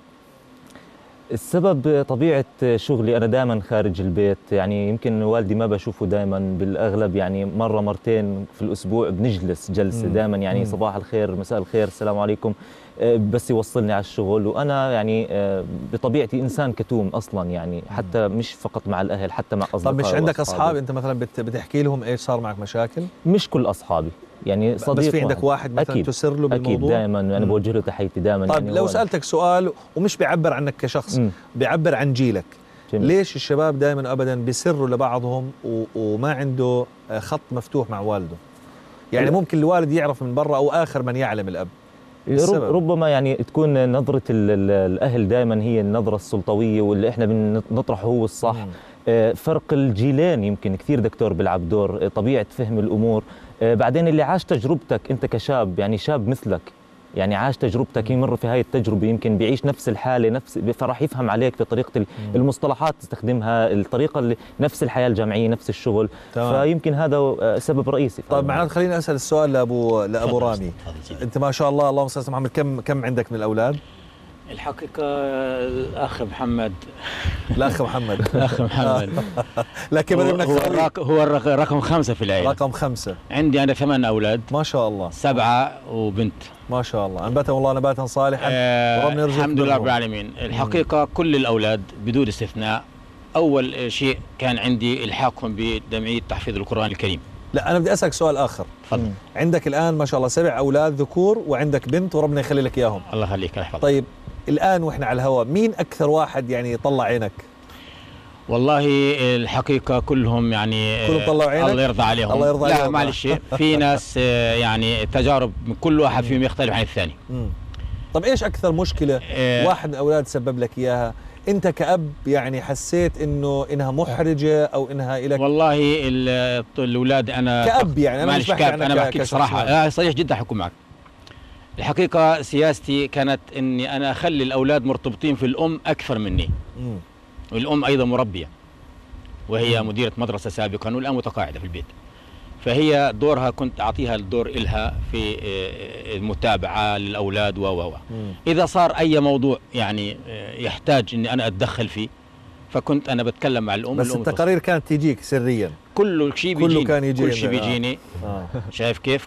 السبب طبيعة شغلي، أنا دائما خارج البيت، يعني يمكن والدي ما بشوفه دائما، بالأغلب يعني مرة مرتين في الأسبوع بنجلس جلسة دائما، يعني مم. صباح الخير مساء الخير السلام عليكم، بس يوصلني على الشغل. وأنا يعني بطبيعتي إنسان كتوم أصلا، يعني حتى مش فقط مع الأهل حتى مع أصدقائي. طب مش عندك أصحاب أنت مثلا بتحكي لهم إيش صار معك مشاكل؟ مش كل أصحابي، يعني صديق بس في عندك واحد مثلا أكيد. تسر له بالموضوع؟ أكيد دائما أنا بوجه له تحيتي دائما. طيب يعني لو سألتك سؤال ومش بيعبر عنك كشخص، مم. بيعبر عن جيلك، جميل. ليش الشباب دائما أبدا بيسروا لبعضهم وما عنده خط مفتوح مع والده؟ يعني لا. ممكن الوالد يعرف من برا أو آخر من يعلم الأب. السبب. ربما يعني تكون نظرة الأهل دائما هي النظرة السلطوية واللي احنا بنطرحه هو الصح. مم. فرق الجيلين يمكن كثير دكتور بيلعب دور، طبيعة فهم الأمور. بعدين اللي عاش تجربتك أنت كشاب، يعني شاب مثلك، يعني عاش تجربتك، يمر في هاي التجربة، يمكن بيعيش نفس الحالة، نفس فراح يفهم عليك في طريقة المصطلحات تستخدمها، الطريقة اللي نفس الحياة الجامعية نفس الشغل. تمام. فيمكن هذا سبب رئيسي. طيب معناته خليني أسأل السؤال لأبو لأبو رامي. أنت ما شاء الله اللهم صل على محمد، كم كم عندك من الأولاد؟ الحقيقة الأخ محمد الأخ محمد الأخ محمد لكن هو, هو, الرق هو رقم خمسة في العائلة. رقم خمسة. عندي أنا ثمان أولاد ما شاء الله، سبعة وبنت ما شاء الله، أنبتهم الله نباتا صالحا آه وربنا يرزقهم. الحمد لله رب العالمين. الحقيقة كل الأولاد بدون استثناء أول شيء كان عندي إلحاقهم بجمعية تحفيظ القرآن الكريم. لا أنا بدي أسألك سؤال آخر. تفضل. عندك الآن ما شاء الله سبع أولاد ذكور وعندك بنت وربنا يخلي لك إياهم. الله يخليك يحفظك. طيب الآن وإحنا على الهواء مين أكثر واحد يعني طلع عينك؟ والله الحقيقة كلهم يعني كلهم طلعوا عينك؟ الله يرضى عليهم. الله يرضى عليهم. لا معلش في ناس يعني تجارب من كل واحد فيهم يختلف عن الثاني. مم. طب إيش أكثر مشكلة اه واحد من الأولاد سبب لك إياها؟ أنت كأب يعني حسيت إنه إنها محرجة أو إنها إلك؟ والله الأولاد أنا كأب يعني أنا مش بحكي عنك أنا بحكي صراحة، لا صريح جدا حكم معك. الحقيقة سياستي كانت إني أنا أخلي الأولاد مرتبطين في الأم أكثر مني. مم. والأم أيضا مربية وهي مم. مديرة مدرسة سابقا والآن متقاعدة في البيت، فهي دورها كنت أعطيها الدور إلها في المتابعة للأولاد و و إذا صار أي موضوع يعني يحتاج إني أنا أتدخل فيه فكنت أنا بتكلم مع الأم. بس الأم التقارير تصل. كانت تجيك سريا؟ كل شيء بيجيني، كله كان يجيني، كل شيء بيجيني. آه. شايف كيف؟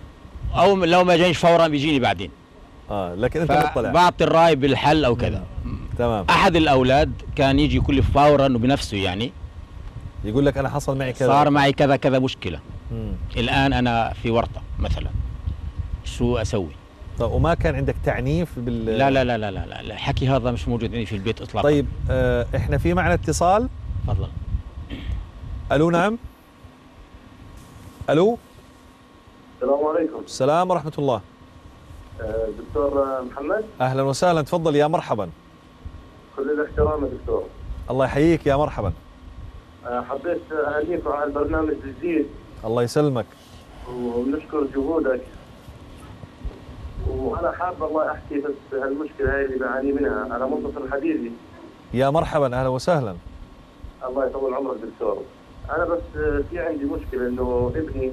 أو لو ما جانيش فورا بيجيني بعدين. اه لكن انت مطلع بعطي الراي بالحل او كذا. تمام. احد الاولاد كان يجي يقول لي فورا وبنفسه، يعني يقول لك انا حصل معي كذا، صار معي كذا كذا مشكله. مم. الان انا في ورطه مثلا، شو اسوي؟ طيب وما كان عندك تعنيف بال لا لا لا لا لا, لا. الحكي هذا مش موجود عندي في البيت اطلاقا. طيب آه احنا في معنا اتصال. تفضل. الو نعم. الو. السلام عليكم. السلام ورحمة الله. دكتور محمد. اهلا وسهلا، تفضل يا مرحبا. كل الاحترام يا دكتور. الله يحييك يا مرحبا. حبيت اهنيكم على البرنامج الجديد. الله يسلمك. ونشكر جهودك. وانا حاب والله احكي بس هالمشكله هاي اللي بعاني منها، انا منتصر الحديدي. يا مرحبا، اهلا وسهلا. الله يطول عمرك دكتور. انا بس في عندي مشكله انه ابني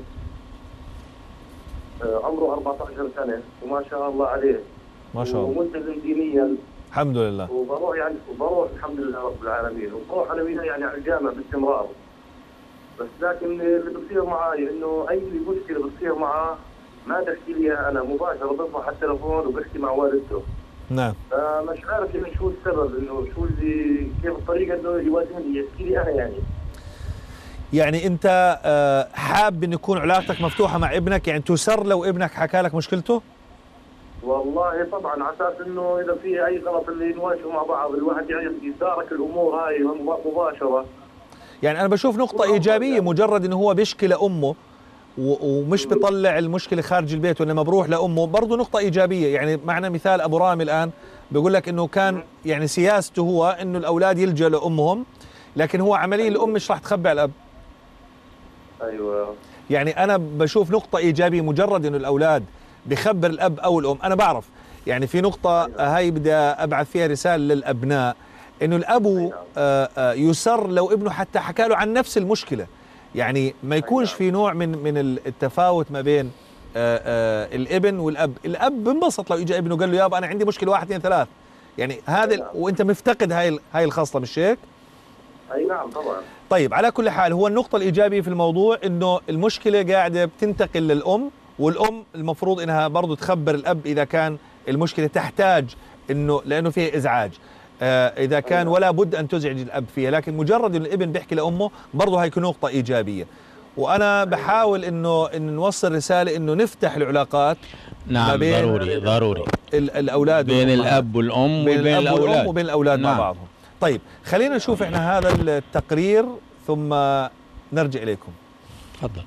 عمره أربعة عشر سنه وما شاء الله عليه، ما شاء الله، وملتزم دينيا الحمد لله، وبروح يعني وبروح الحمد لله رب العالمين، وبروح انا وياه يعني على الجامعه باستمرار. بس لكن اللي بصير معي انه اي مشكله بتصير معه ما بحكي لي انا مباشره، بطلع على التليفون وبحكي مع والدته. نعم. فمش عارف يعني شو السبب، انه شو اللي كيف الطريقه انه يواجهني، يحكي لي انا يعني. يعني انت حاب ان يكون علاقتك مفتوحه مع ابنك، يعني تسر لو ابنك حكى لك مشكلته؟ والله طبعا على اساس انه اذا في اي غلط اللي نواجهه مع بعض الواحد يعني يتدارك الامور هاي مباشره. يعني انا بشوف نقطه ايجابيه مجرد انه هو بيشكي لامه ومش بيطلع المشكله خارج البيت وانما بروح لامه، برضه نقطه ايجابيه. يعني معنا مثال ابو رامي الان بيقول لك انه كان يعني سياسته هو انه الاولاد يلجأوا لامهم، لكن هو عمليا الام مش راح تخبي على الاب. ايوه. يعني انا بشوف نقطه ايجابيه مجرد انه الاولاد بخبر الاب او الام. انا بعرف يعني في نقطه هاي بدي ابعث فيها رساله للابناء، انه الاب يسر لو ابنه حتى حكى له عن نفس المشكله، يعني ما يكونش في نوع من من التفاوت ما بين آآ آآ الابن والاب. الاب بنبسط لو اجى ابنه قال له يابا انا عندي مشكله واحد اثنين ثلاث، يعني هذا وانت مفتقد هاي هاي الخصله، مش هيك؟ اي نعم طبعا. طيب على كل حال هو النقطه الايجابيه في الموضوع انه المشكله قاعده بتنتقل للام، والام المفروض انها برضه تخبر الاب اذا كان المشكله تحتاج انه لانه فيها ازعاج، آه اذا كان ولا بد ان تزعج الاب فيها، لكن مجرد ان الابن بيحكي لامه برضه هيكون نقطه ايجابيه. وانا بحاول انه ان نوصل رساله انه نفتح العلاقات. نعم بين ضروري ضروري الاولاد بين الاب والام بين وبين الاب الاولاد وبين الاولاد نعم. مع بعضهم. طيب خلينا نشوف احنا هذا التقرير ثم نرجع اليكم. تفضل.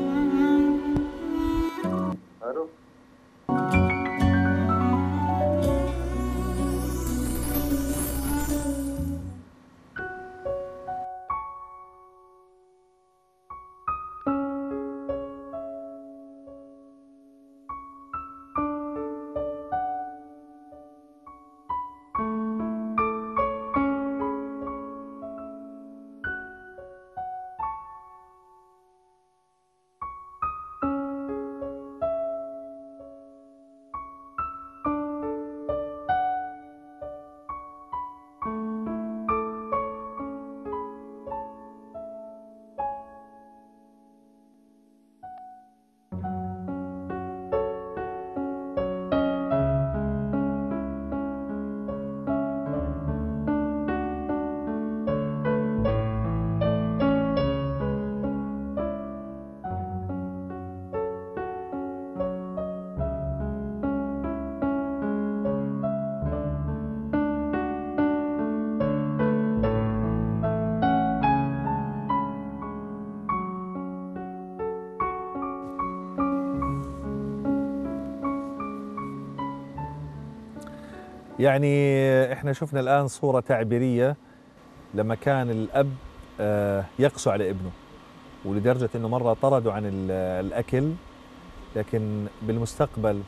الو. يعني احنا شفنا الآن صورة تعبيرية لما كان الأب يقسو على ابنه، ولدرجة انه مرة طرده عن الأكل، لكن بالمستقبل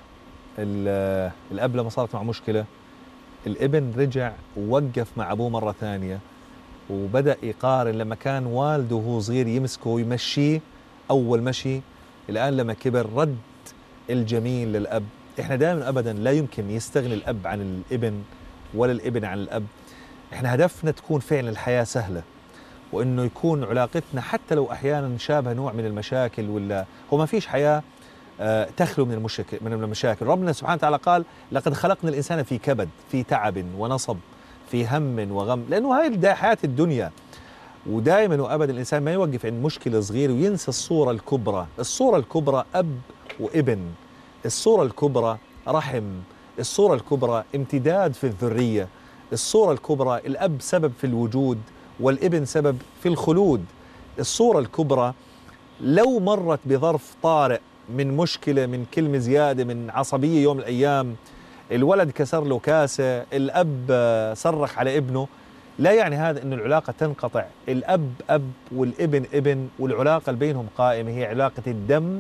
الأب لما صارت مع مشكلة الابن رجع ووقف مع أبوه مرة ثانية وبدأ يقارن لما كان والده وهو صغير يمسكه ويمشيه أول مشي، الآن لما كبر رد الجميل للأب. احنا دائما ابدا لا يمكن يستغني الاب عن الابن ولا الابن عن الاب. احنا هدفنا تكون فعلا الحياه سهله، وانه يكون علاقتنا حتى لو احيانا شابه نوع من المشاكل، ولا هو ما فيش حياه آه تخلو من المشاكل من المشاكل. ربنا سبحانه وتعالى قال لقد خلقنا الانسان في كبد، في تعب ونصب، في هم وغم، لانه هاي حياه الدنيا. ودائما وابدا الانسان ما يوقف عند مشكله صغيره وينسى الصوره الكبرى. الصوره الكبرى اب وابن، الصورة الكبرى رحم، الصورة الكبرى امتداد في الذرية، الصورة الكبرى الأب سبب في الوجود والابن سبب في الخلود. الصورة الكبرى لو مرت بظرف طارئ من مشكلة، من كلمة زيادة، من عصبية يوم من الأيام، الولد كسر له كاسة، الأب صرخ على ابنه، لا يعني هذا أن العلاقة تنقطع. الأب أب والابن ابن، والعلاقة اللي بينهم قائمة، هي علاقة الدم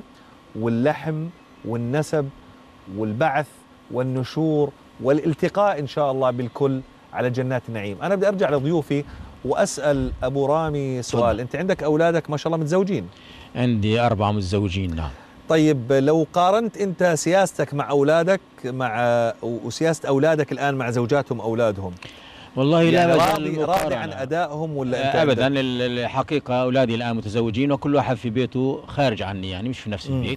واللحم والنسب والبعث والنشور والالتقاء إن شاء الله بالكل على جنات النعيم. أنا بدي أرجع لضيوفي وأسأل أبو رامي سؤال. فضل. أنت عندك أولادك ما شاء الله متزوجين؟ عندي أربعة متزوجين. نعم. طيب لو قارنت أنت سياستك مع أولادك مع وسياسة أولادك الآن مع زوجاتهم أولادهم، والله لا يعني راضي راضي عن أدائهم ولا أنت؟ أبدا. الحقيقة أولادي الآن متزوجين وكل واحد في بيته خارج عني، يعني مش في نفس البيت.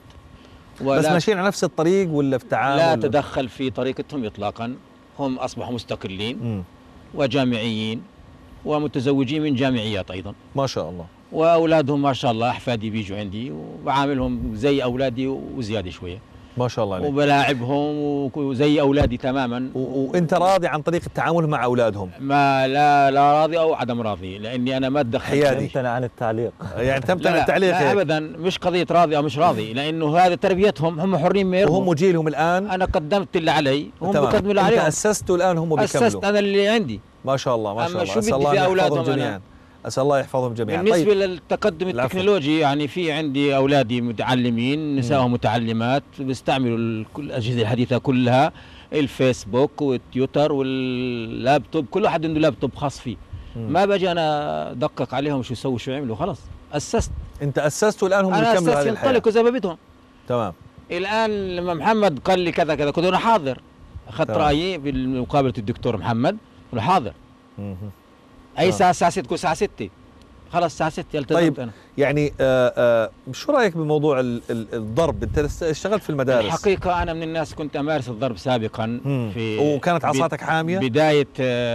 بس ماشيين على نفس الطريق ولا في تعامل؟ لا تدخل في طريقتهم إطلاقا، هم أصبحوا مستقلين م. وجامعيين ومتزوجين من جامعيات أيضا ما شاء الله، وأولادهم ما شاء الله أحفادي بيجوا عندي وبعاملهم زي أولادي وزيادة شوية ما شاء الله عليك، وبلاعبهم وزي أولادي تماما. وأنت راضي عن طريقة التعامل مع أولادهم؟ ما لا لا راضي أو عدم راضي، لأني أنا ما أتدخل. حيادي تمتنع عن التعليق. يعني تمتنع عن التعليق؟ لا أبدا، مش قضية راضي أو مش راضي، لأنه هذا تربيتهم، هم حرين ما يرضوا. وهم جيلهم الآن؟ أنا قدمت اللي علي وهم بيقدموا اللي عليهم. أنت أسستوا الآن هم بيكملوا؟ أسست أنا اللي عندي ما شاء الله ما شاء الله. شو بدي في أولادهم جميعا. أسأل الله يحفظهم جميعا. بالنسبة طيب. للتقدم التكنولوجي، يعني في عندي أولادي متعلمين، نسائهم متعلمات، بيستعملوا الأجهزة الحديثة كلها، الفيسبوك والتويتر واللابتوب، كل واحد عنده لابتوب خاص فيه. مم. ما باجي أنا أدقق عليهم شو يسووا شو يعملوا، خلاص أسست. أنت أسست والآن هم بيكملوا هذه الحياة. أنا أسست ينطلقوا زي ما بدهم. تمام. الآن لما محمد قال لي كذا كذا كنت أنا حاضر، أخذت رأيي بمقابلة الدكتور محمد، قلت حاضر. مم. اي ساعه الساعه ستة تكون الساعه ستة، خلاص الساعه ستة التزمت. طيب أنا. يعني آآ آآ شو رايك بموضوع الضرب؟ انت اشتغلت في المدارس. الحقيقه انا من الناس كنت امارس الضرب سابقا. في وكانت عصاتك حاميه؟ بدايه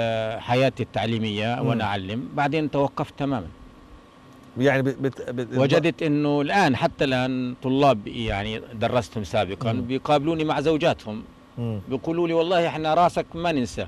حياتي التعليميه وانا اعلم، بعدين توقفت تماما. يعني بت بت وجدت انه الان حتى الان طلاب يعني درستهم سابقا مم. بيقابلوني مع زوجاتهم، بيقولوا لي والله احنا راسك ما ننساه،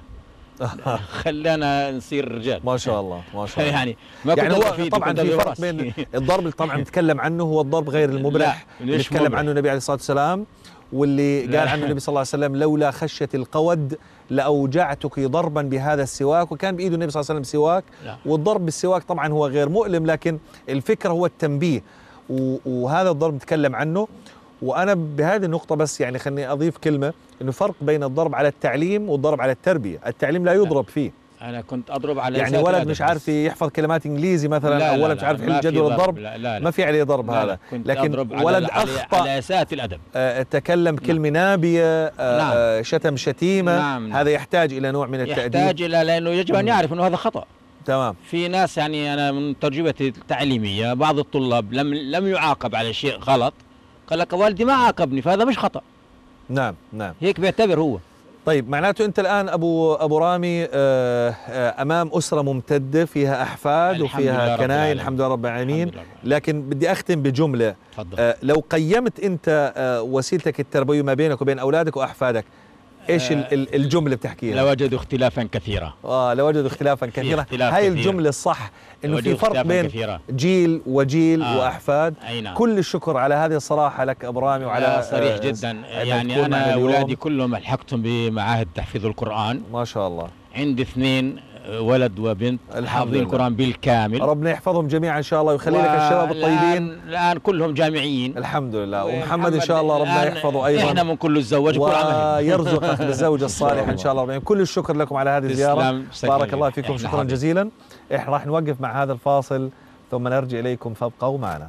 خلانا نصير رجال. ما شاء الله ما شاء الله. يعني ما يعني هو طبعا في فرق بين الضرب اللي طبعا نتكلم عنه، هو الضرب غير المبرح اللي نتكلم عنه النبي عليه الصلاه والسلام، واللي قال عنه النبي صلى الله عليه وسلم لولا خشيه القود لاوجعتك ضربا بهذا السواك، وكان بايده النبي صلى الله عليه وسلم سواك. لا. والضرب بالسواك طبعا هو غير مؤلم، لكن الفكره هو التنبيه، وهذا الضرب نتكلم عنه. وانا بهذه النقطه بس يعني خليني اضيف كلمه، انه فرق بين الضرب على التعليم والضرب على التربيه. التعليم لا يضرب فيه. انا كنت اضرب على يعني ولد مش عارف يحفظ كلمات انجليزي مثلا، لا او ولد مش عارف يحل جدول الضرب، لا لا لا ما في عليه ضرب. لا هذا لا لكن ولد اخطا على اساءة الادب، آه تكلم كلمه نابيه، آه نعم. آه شتم شتيمه، نعم. هذا يحتاج الى نوع من التأديب، يحتاج الى، لانه يجب ان يعرف انه هذا خطا. تمام. في ناس يعني انا من تجربتي التعليميه بعض الطلاب لم لم يعاقب على شيء غلط، قال لك والدي ما عاقبني، فهذا مش خطأ. نعم نعم. هيك بيعتبر هو. طيب معناته انت الان ابو ابو رامي امام اسره ممتده فيها احفاد وفيها كناين، الحمد لله رب العالمين. لكن بدي اختم بجمله. تفضل. لو قيمت انت وسيلتك التربويه ما بينك وبين اولادك واحفادك، ايش آه الجمله بتحكيها؟ لوجدوا اختلافا كثيرا. اه لوجدوا اختلافا كثيرا. اختلاف هاي كثير. الجمله الصح، انه في فرق بين كثيرة. جيل وجيل آه. واحفاد. نعم. كل الشكر على هذه الصراحه لك ابو رامي، وعلى صريح آه جدا. يعني انا اولادي كلهم الحقتهم بمعاهد تحفيظ القران ما شاء الله. عندي اثنين ولد وبنت حافظين القرآن بالكامل، ربنا يحفظهم جميعا ان شاء الله ويخلي لك الشباب الطيبين. الان كلهم جامعيين الحمد لله، ومحمد ان شاء الله ربنا يحفظه ايضا. احنا من كل الزواج ويرزقك بالزوجه الصالحه ان شاء الله. كل الشكر لكم على هذه الزياره، بارك الله فيكم، شكرا جزيلا. احنا راح نوقف مع هذا الفاصل ثم نرجع اليكم، فابقوا معنا.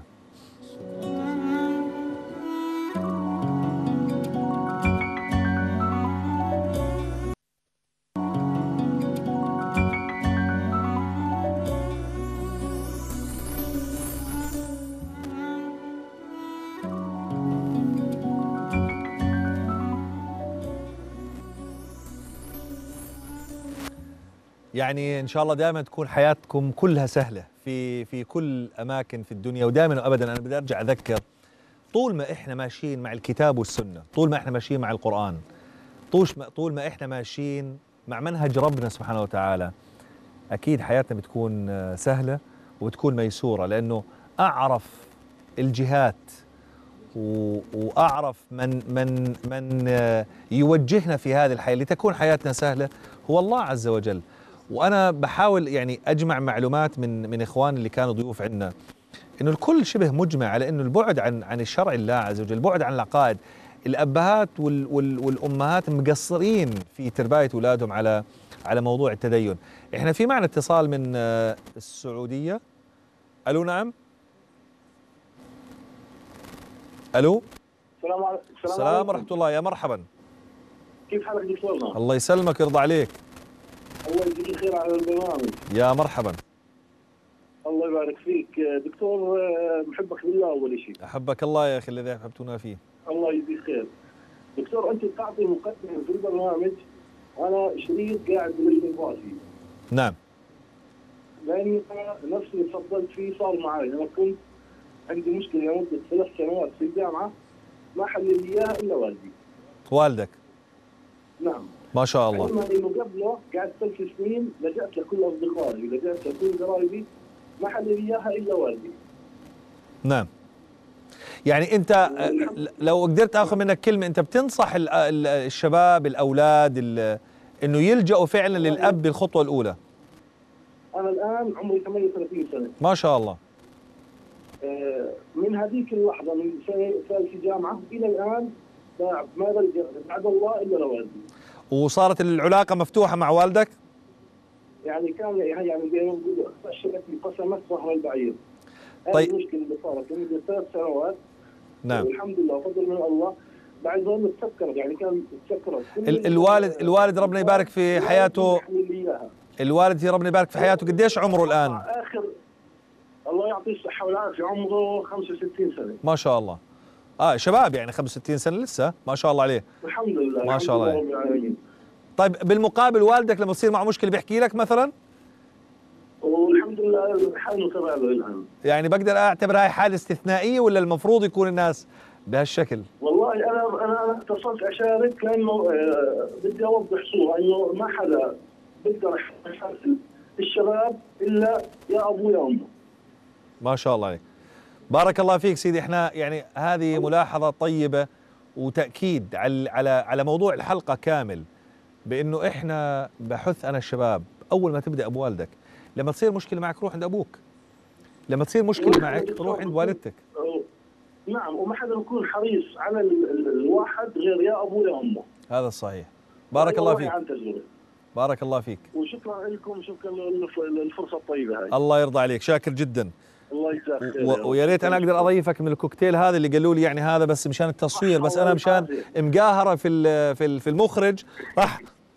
يعني ان شاء الله دائما تكون حياتكم كلها سهله في في كل اماكن في الدنيا، ودائما وابدا انا بدي ارجع اذكر، طول ما احنا ماشيين مع الكتاب والسنه، طول ما احنا ماشيين مع القران، طول ما احنا ماشيين مع منهج ربنا سبحانه وتعالى، اكيد حياتنا بتكون سهله وبتكون ميسوره، لانه اعرف الجهات وأعرف من من من يوجهنا في هذه الحياة لتكون حياتنا سهلة هو الله عز وجل. وأنا بحاول يعني أجمع معلومات من من إخواني اللي كانوا ضيوف عندنا، إنه الكل شبه مجمع على إنه البعد عن عن الشرع الله عز وجل، البعد عن العقائد. الأبهات وال وال والأمهات مقصرين في تربية أولادهم على على موضوع التدين. إحنا في معنا اتصال من السعودية. ألو نعم. ألو. السلام عليكم. السلام ورحمة الله، يا مرحبا. كيف حالك دكتورنا؟ الله يسلمك ويرضى عليك. الله يجزيك الخير على البرنامج. يا مرحبا. الله يبارك فيك دكتور، محبك بالله أول شيء. أحبك الله يا أخي الذي أحببتنا فيه. الله يجزيك خير. دكتور أنت بتعطي مقدمة في البرنامج وأنا شريط قاعد بلشم راسي. نعم. لأني أنا نفس اللي تفضلت فيه صار معي، أنا كنت عندي مشكلة لمدة ثلاث سنوات في الجامعة ما حل لي إياها إلا والدي. والدك؟ نعم. ما شاء الله. علما إنه قبله قعدت ثلاث سنين لجأت لكل أصدقائي لجأت لكل قرايبي ما حل لي إياها إلا والدي. نعم. يعني أنت لو قدرت آخذ منك كلمة، أنت بتنصح الشباب الأولاد إنه يلجأوا فعلا للأب بالخطوة الأولى؟ أنا الآن عمري ثمانية وثلاثين سنة. ما شاء الله. من هذيك اللحظة من سنة ثالثة جامعة إلى الآن ما بلجأ بعد الله إلا لوالدي. وصارت العلاقة مفتوحة مع والدك؟ يعني كان يعني زي ما بيقولوا الشبكة قسمت ظهر البعير. طيب. هذه المشكلة اللي صارت لمدة ثلاث سنوات. نعم. والحمد لله وفضل من الله بعد ذلك تسكرت، يعني كان تسكرت. الوالد الوالد ربنا يبارك في حياته. الوالد ربنا يبارك في حياته قديش عمره الآن؟ آخر الله يعطيه الصحة والعافية عمره خمسة وستين سنة. ما شاء الله. اه شباب يعني خمسة وستين سنة لسه، ما شاء الله عليه. الحمد لله. ما شاء الله عليه. طيب بالمقابل والدك لما تصير معه مشكلة بيحكي لك مثلا؟ والحمد لله الحال متابع له الآن. يعني بقدر اعتبر هاي حالة استثنائية ولا المفروض يكون الناس بهالشكل؟ والله انا انا انا اتصلت اشارك لانه آه بدي اوضح صورة انه ما حدا بقدر يحاسب الشباب الا يا ابوه يا امه. ما شاء الله عليك. بارك الله فيك سيدي. احنا يعني هذه ملاحظة طيبة وتأكيد على على على موضوع الحلقة كامل، بانه احنا بحث انا الشباب اول ما تبدا بوالدك، لما تصير مشكلة معك روح عند ابوك، لما تصير مشكلة معك روح عند والدتك. نعم، وما حدا بيكون حريص على الواحد غير يا ابوه يا امه. هذا صحيح. بارك الله فيك. بارك الله فيك. وشكرا لكم، شكرا للفرصة الطيبة هاي. الله يرضى عليك، شاكر جدا. الله يجزاك خير. ويا ريت انا اقدر اضيفك من الكوكتيل هذا اللي قالوا لي، يعني هذا بس مشان التصوير، بس انا مشان مقاهرة في في في المخرج راح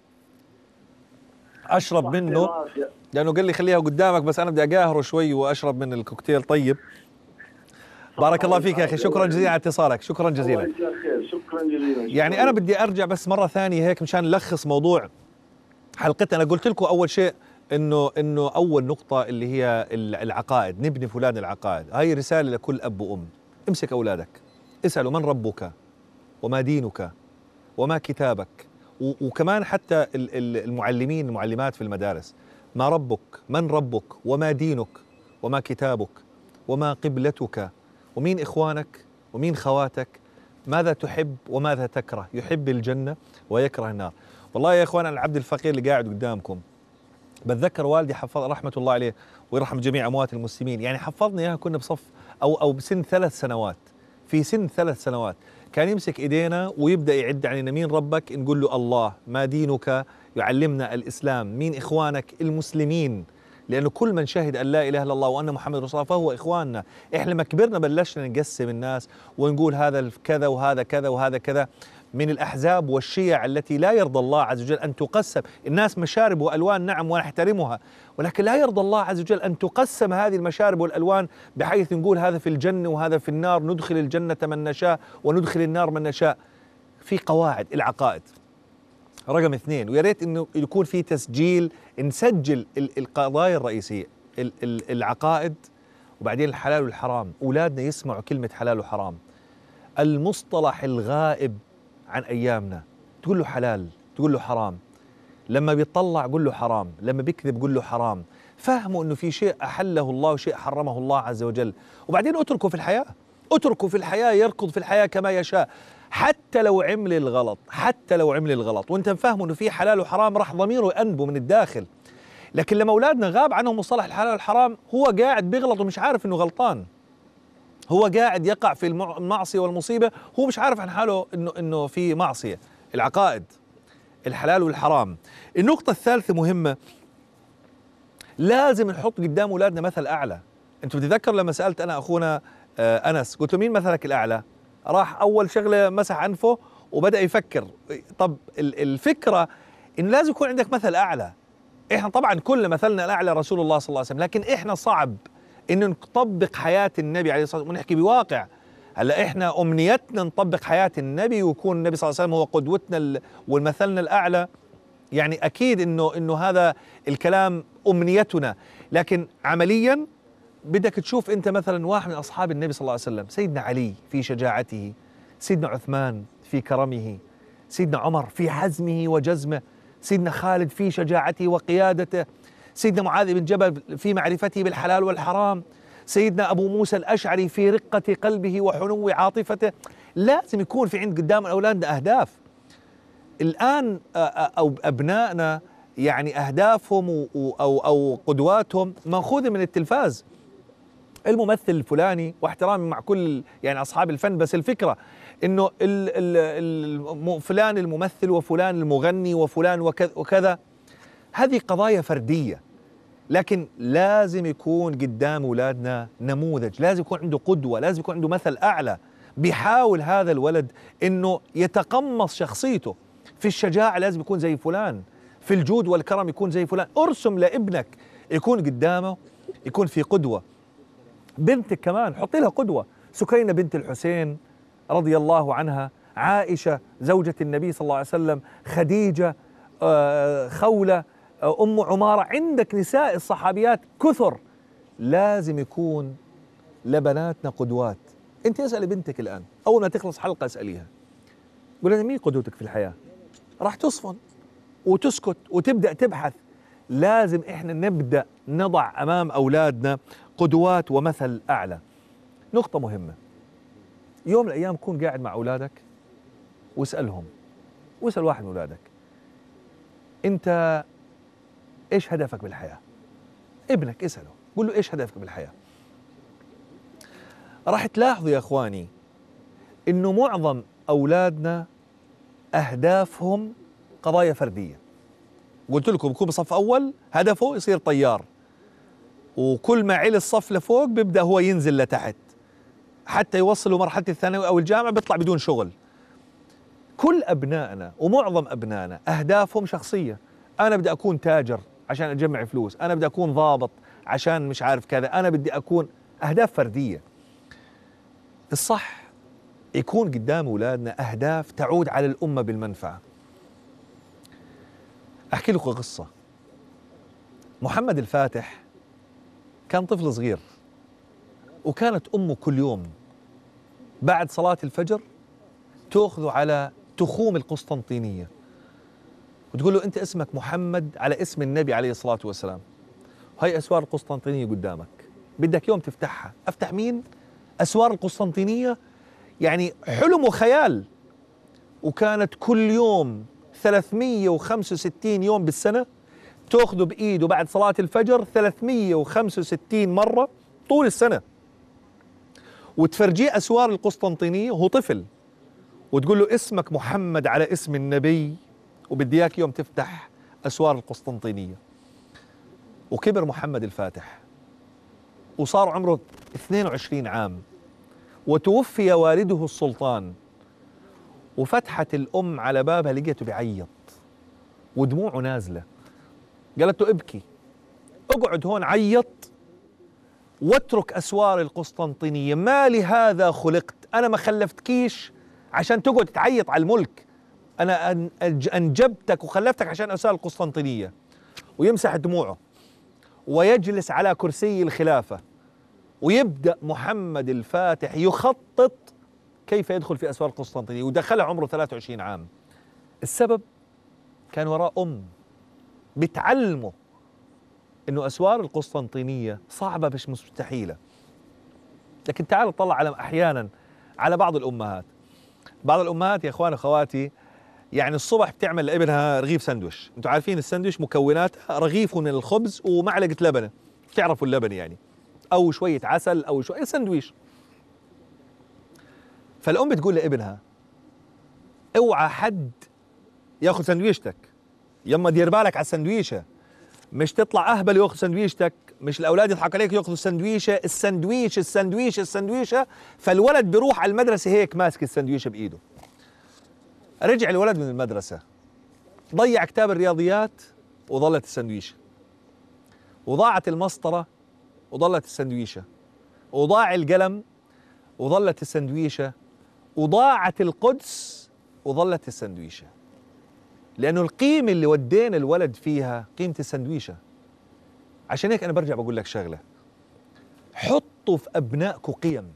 اشرب منه لانه قال لي خليها قدامك، بس انا بدي اقاهره شوي واشرب من الكوكتيل. طيب بارك الله فيك يا اخي، شكرا جزيلا على اتصالك، شكرا جزيلا. الله يجزاك خير، شكرا جزيلا. يعني انا بدي ارجع بس مره ثانيه هيك مشان نلخص موضوع حلقتنا. انا قلت لكم اول شيء انه انه اول نقطه اللي هي العقائد، نبني فلان العقائد. هاي رساله لكل اب وام. امسك اولادك، اسالوا من ربك وما دينك وما كتابك، وكمان حتى المعلمين المعلمات في المدارس، ما ربك، من ربك وما دينك وما كتابك وما قبلتك ومين إخوانك ومين خواتك، ماذا تحب وماذا تكره، يحب الجنة ويكره النار. والله يا إخوان العبد الفقير اللي قاعد قدامكم بتذكر والدي حفظ رحمة الله عليه ويرحم جميع أموات المسلمين، يعني حفظني إياها كنا بصف أو أو بسن ثلاث سنوات. في سن ثلاث سنوات كان يمسك إيدينا ويبدأ يعد علينا مين ربك، نقول له الله، ما دينك، يعلمنا الإسلام، مين إخوانك، المسلمين، لأنه كل من شهد أن لا إله إلا الله وأن محمد رسول الله فهو إخواننا. إحنا لما كبرنا بلشنا نقسم الناس ونقول هذا كذا وهذا كذا وهذا كذا، من الأحزاب والشيع التي لا يرضى الله عز وجل أن تقسم. الناس مشارب وألوان نعم ونحترمها، ولكن لا يرضى الله عز وجل أن تقسم هذه المشارب والألوان بحيث نقول هذا في الجنة وهذا في النار، ندخل الجنة من نشاء وندخل النار من نشاء. في قواعد العقائد. رقم اثنين، ويا ريت انه يكون في تسجيل، نسجل القضايا الرئيسيه، العقائد وبعدين الحلال والحرام، اولادنا يسمعوا كلمه حلال وحرام. المصطلح الغائب عن ايامنا، تقول له حلال تقول له حرام، لما بيطلع قول له حرام، لما بيكذب قول له حرام. فهموا انه في شيء احله الله وشيء حرمه الله عز وجل، وبعدين اتركوا في الحياه. اتركه في الحياة يركض في الحياة كما يشاء، حتى لو عمل الغلط، حتى لو عمل الغلط وانت مفهمه انه في حلال وحرام، راح ضميره يأنبه من الداخل. لكن لما اولادنا غاب عنهم مصطلح الحلال والحرام، هو قاعد بيغلط ومش عارف انه غلطان، هو قاعد يقع في المعصية والمصيبة، هو مش عارف عن حاله انه انه في معصية. العقائد، الحلال والحرام. النقطة الثالثة مهمة، لازم نحط قدام اولادنا مثل اعلى. انتم بتتذكروا لما سألت انا اخونا انس، قلت له مين مثلك الاعلى؟ راح اول شغله مسح انفه وبدا يفكر. طب الفكره انه لازم يكون عندك مثل اعلى. احنا طبعا كل مثلنا الاعلى رسول الله صلى الله عليه وسلم، لكن احنا صعب انه نطبق حياه النبي عليه الصلاه والسلام ونحكي بواقع. هلا احنا امنيتنا نطبق حياه النبي ويكون النبي صلى الله عليه وسلم هو قدوتنا ومثلنا الاعلى، يعني اكيد انه انه هذا الكلام امنيتنا، لكن عمليا بدك تشوف انت مثلا واحد من اصحاب النبي صلى الله عليه وسلم، سيدنا علي في شجاعته، سيدنا عثمان في كرمه، سيدنا عمر في حزمه وجزمه، سيدنا خالد في شجاعته وقيادته، سيدنا معاذ بن جبل في معرفته بالحلال والحرام، سيدنا ابو موسى الاشعري في رقه قلبه وحنو عاطفته. لازم يكون في عند قدام اولادنا اهداف. الان او ابنائنا يعني اهدافهم او او قدواتهم ماخوذه من التلفاز، الممثل الفلاني، واحترامي مع كل يعني اصحاب الفن، بس الفكره انه ال ال فلان الممثل وفلان المغني وفلان وكذا وكذا، هذه قضايا فرديه، لكن لازم يكون قدام اولادنا نموذج، لازم يكون عنده قدوه، لازم يكون عنده مثل اعلى، بيحاول هذا الولد انه يتقمص شخصيته. في الشجاعه لازم يكون زي فلان، في الجود والكرم يكون زي فلان. ارسم لابنك يكون قدامه، يكون في قدوه. بنتك كمان حطي لها قدوة، سكينة بنت الحسين رضي الله عنها، عائشة زوجة النبي صلى الله عليه وسلم، خديجة، خولة، أم عمارة، عندك نساء الصحابيات كثر. لازم يكون لبناتنا قدوات. انت اسألي بنتك الآن، أول ما تخلص حلقة اسأليها، قول لها مين قدوتك في الحياة؟ راح تصفن وتسكت وتبدأ تبحث. لازم احنا نبدأ نضع أمام أولادنا قدوات ومثل أعلى. نقطة مهمة، يوم من الأيام كون قاعد مع أولادك واسألهم، واسأل واحد من أولادك أنت إيش هدفك بالحياة؟ ابنك اسأله، قول له إيش هدفك بالحياة؟ راح تلاحظوا يا أخواني إنه معظم أولادنا أهدافهم قضايا فردية. قلت لكم بكون بصف أول هدفه يصير طيار، وكل ما علي الصف لفوق بيبدأ هو ينزل لتحت حتى يوصلوا مرحلة الثانوي أو الجامعة بيطلع بدون شغل. كل أبنائنا ومعظم أبنائنا أهدافهم شخصية، أنا بدي أكون تاجر عشان أجمع فلوس، أنا بدي أكون ضابط عشان مش عارف كذا، أنا بدي أكون، أهداف فردية. الصح يكون قدام أولادنا أهداف تعود على الأمة بالمنفعة. أحكي لكم قصة. محمد الفاتح كان طفل صغير، وكانت أمه كل يوم بعد صلاة الفجر تأخذه على تخوم القسطنطينية وتقول له أنت اسمك محمد على اسم النبي عليه الصلاة والسلام، هاي أسوار القسطنطينية قدامك، بدك يوم تفتحها. أفتح مين؟ أسوار القسطنطينية؟ يعني حلم وخيال. وكانت كل يوم ثلاثمية وخمسة وستين يوم بالسنة تأخذه بإيده بعد صلاة الفجر ثلاثمية وخمسة وستين مرة طول السنة، وتفرجيه أسوار القسطنطينية وهو طفل، وتقول له اسمك محمد على اسم النبي وبدي اياك يوم تفتح أسوار القسطنطينية. وكبر محمد الفاتح وصار عمره اثنين وعشرين عام، وتوفي والده السلطان، وفتحت الأم على بابها لقيته بيعيط ودموعه نازلة. قالت له ابكي، اقعد هون عيط واترك أسوار القسطنطينية، ما لهذا خلقت، أنا ما خلفتكيش عشان تقعد تعيط على الملك، أنا أنجبتك وخلفتك عشان أسوار القسطنطينية. ويمسح دموعه ويجلس على كرسي الخلافة، ويبدأ محمد الفاتح يخطط كيف يدخل في أسوار القسطنطينية، ودخلها عمره ثلاثة وعشرين عام. السبب كان وراء أم بتعلمه إنه أسوار القسطنطينية صعبة مش مستحيلة. لكن تعالوا نطلع على احيانا على بعض الامهات. بعض الامهات يا اخوان اخواتي يعني الصبح بتعمل لابنها رغيف سندويش، انتم عارفين السندويش مكوناتها رغيف من الخبز ومعلقه لبنه، بتعرفوا اللبن يعني، او شويه عسل او شويه سندويش. فالام بتقول لابنها اوعى حد ياخذ سندويشتك، يما دير بالك على السندويشه، مش تطلع اهبل وياخذ سندويشتك، مش الاولاد يضحك عليك ياخذوا السندويشه، السندويش السندويشه السندويشه، فالولد بيروح على المدرسه هيك ماسك السندويشه بايده. رجع الولد من المدرسه ضيع كتاب الرياضيات وظلت السندويشه، وضاعت المسطره وظلت السندويشه، وضاع القلم وظلت السندويشه، وضاعت القدس وظلت السندويشه. لأنه القيمة اللي ودينا الولد فيها قيمة السندويشة. عشان هيك أنا برجع بقول لك شغلة، حطوا في أبنائكم قيم،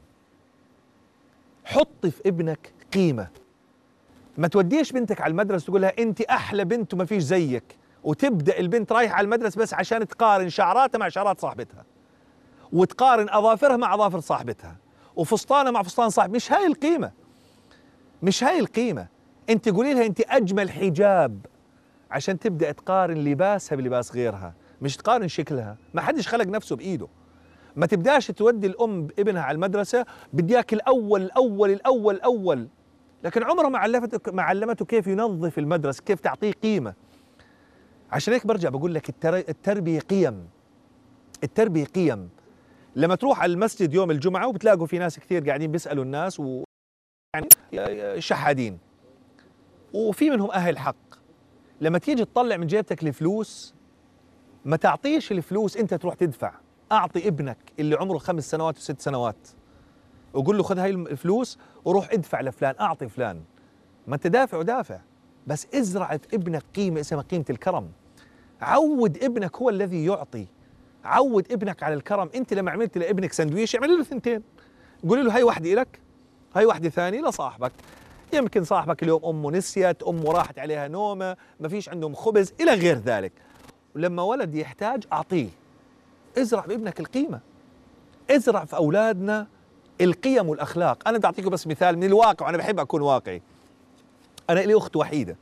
حط في ابنك قيمة. ما توديش بنتك على المدرسة تقول لها أنت أحلى بنت وما فيش زيك، وتبدأ البنت رايحة على المدرسة بس عشان تقارن شعراتها مع شعرات صاحبتها، وتقارن أظافرها مع أظافر صاحبتها، وفستانها مع فستان صاحب. مش هاي القيمة، مش هاي القيمة. انت قولي لها انت اجمل حجاب عشان تبدا تقارن لباسها بلباس غيرها، مش تقارن شكلها. ما حدش خلق نفسه بايده. ما تبداش تودي الام ابنها على المدرسه بدي اياك الاول الاول الاول الاول، لكن عمرها ما علمته ما علمته كيف ينظف المدرسه، كيف تعطيه قيمه. عشان هيك برجع بقول لك التربيه قيم، التربيه قيم. لما تروح على المسجد يوم الجمعه وبتلاقوا في ناس كثير قاعدين بيسالوا الناس و يعني شحادين، وفي منهم أهل حق. لما تيجي تطلع من جيبتك الفلوس ما تعطيش الفلوس أنت تروح تدفع، أعطي ابنك اللي عمره خمس سنوات وست سنوات وقول له خذ هاي الفلوس وروح ادفع لفلان، أعطي فلان. ما أنت دافع ودافع، بس ازرع في ابنك قيمة اسمها قيمة الكرم. عود ابنك هو الذي يعطي، عود ابنك على الكرم. أنت لما عملت لابنك سندويش اعمل له ثنتين، قولي له هاي واحدة إلك، هاي واحدة ثانية لصاحبك. يمكن صاحبك اليوم أمه نسيت، أمه راحت عليها نومة، ما فيش عندهم خبز إلى غير ذلك. ولما ولد يحتاج أعطيه. ازرع بابنك القيمة، ازرع في أولادنا القيم والأخلاق. أنا بدي أعطيكم بس مثال من الواقع، وأنا بحب أكون واقعي. أنا لي أخت وحيدة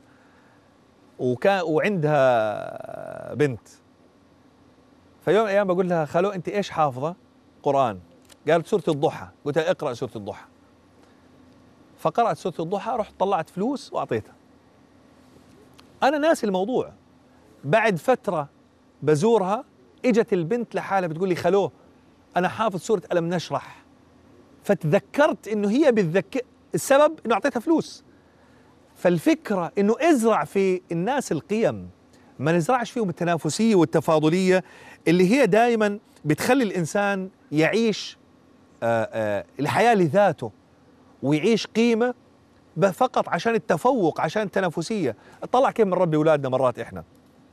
وكان وعندها بنت، فيوم من الأيام بقول لها خلو أنت إيش حافظة؟ قرآن. قالت سورة الضحى. قلت لها اقرأ سورة الضحى. فقرأت سورة الضحى، رحت طلعت فلوس وأعطيتها. أنا ناسي الموضوع. بعد فترة بزورها إجت البنت لحالها بتقول لي خلو أنا حافظ سورة ألم نشرح. فتذكرت إنه هي بتذكر السبب إنه أعطيتها فلوس. فالفكرة إنه ازرع في الناس القيم، ما نزرعش فيهم التنافسية والتفاضلية اللي هي دائما بتخلي الإنسان يعيش آآ آآ الحياة لذاته ويعيش قيمة فقط عشان التفوق، عشان التنافسية. اطلع كيف بنربي أولادنا مرات إحنا.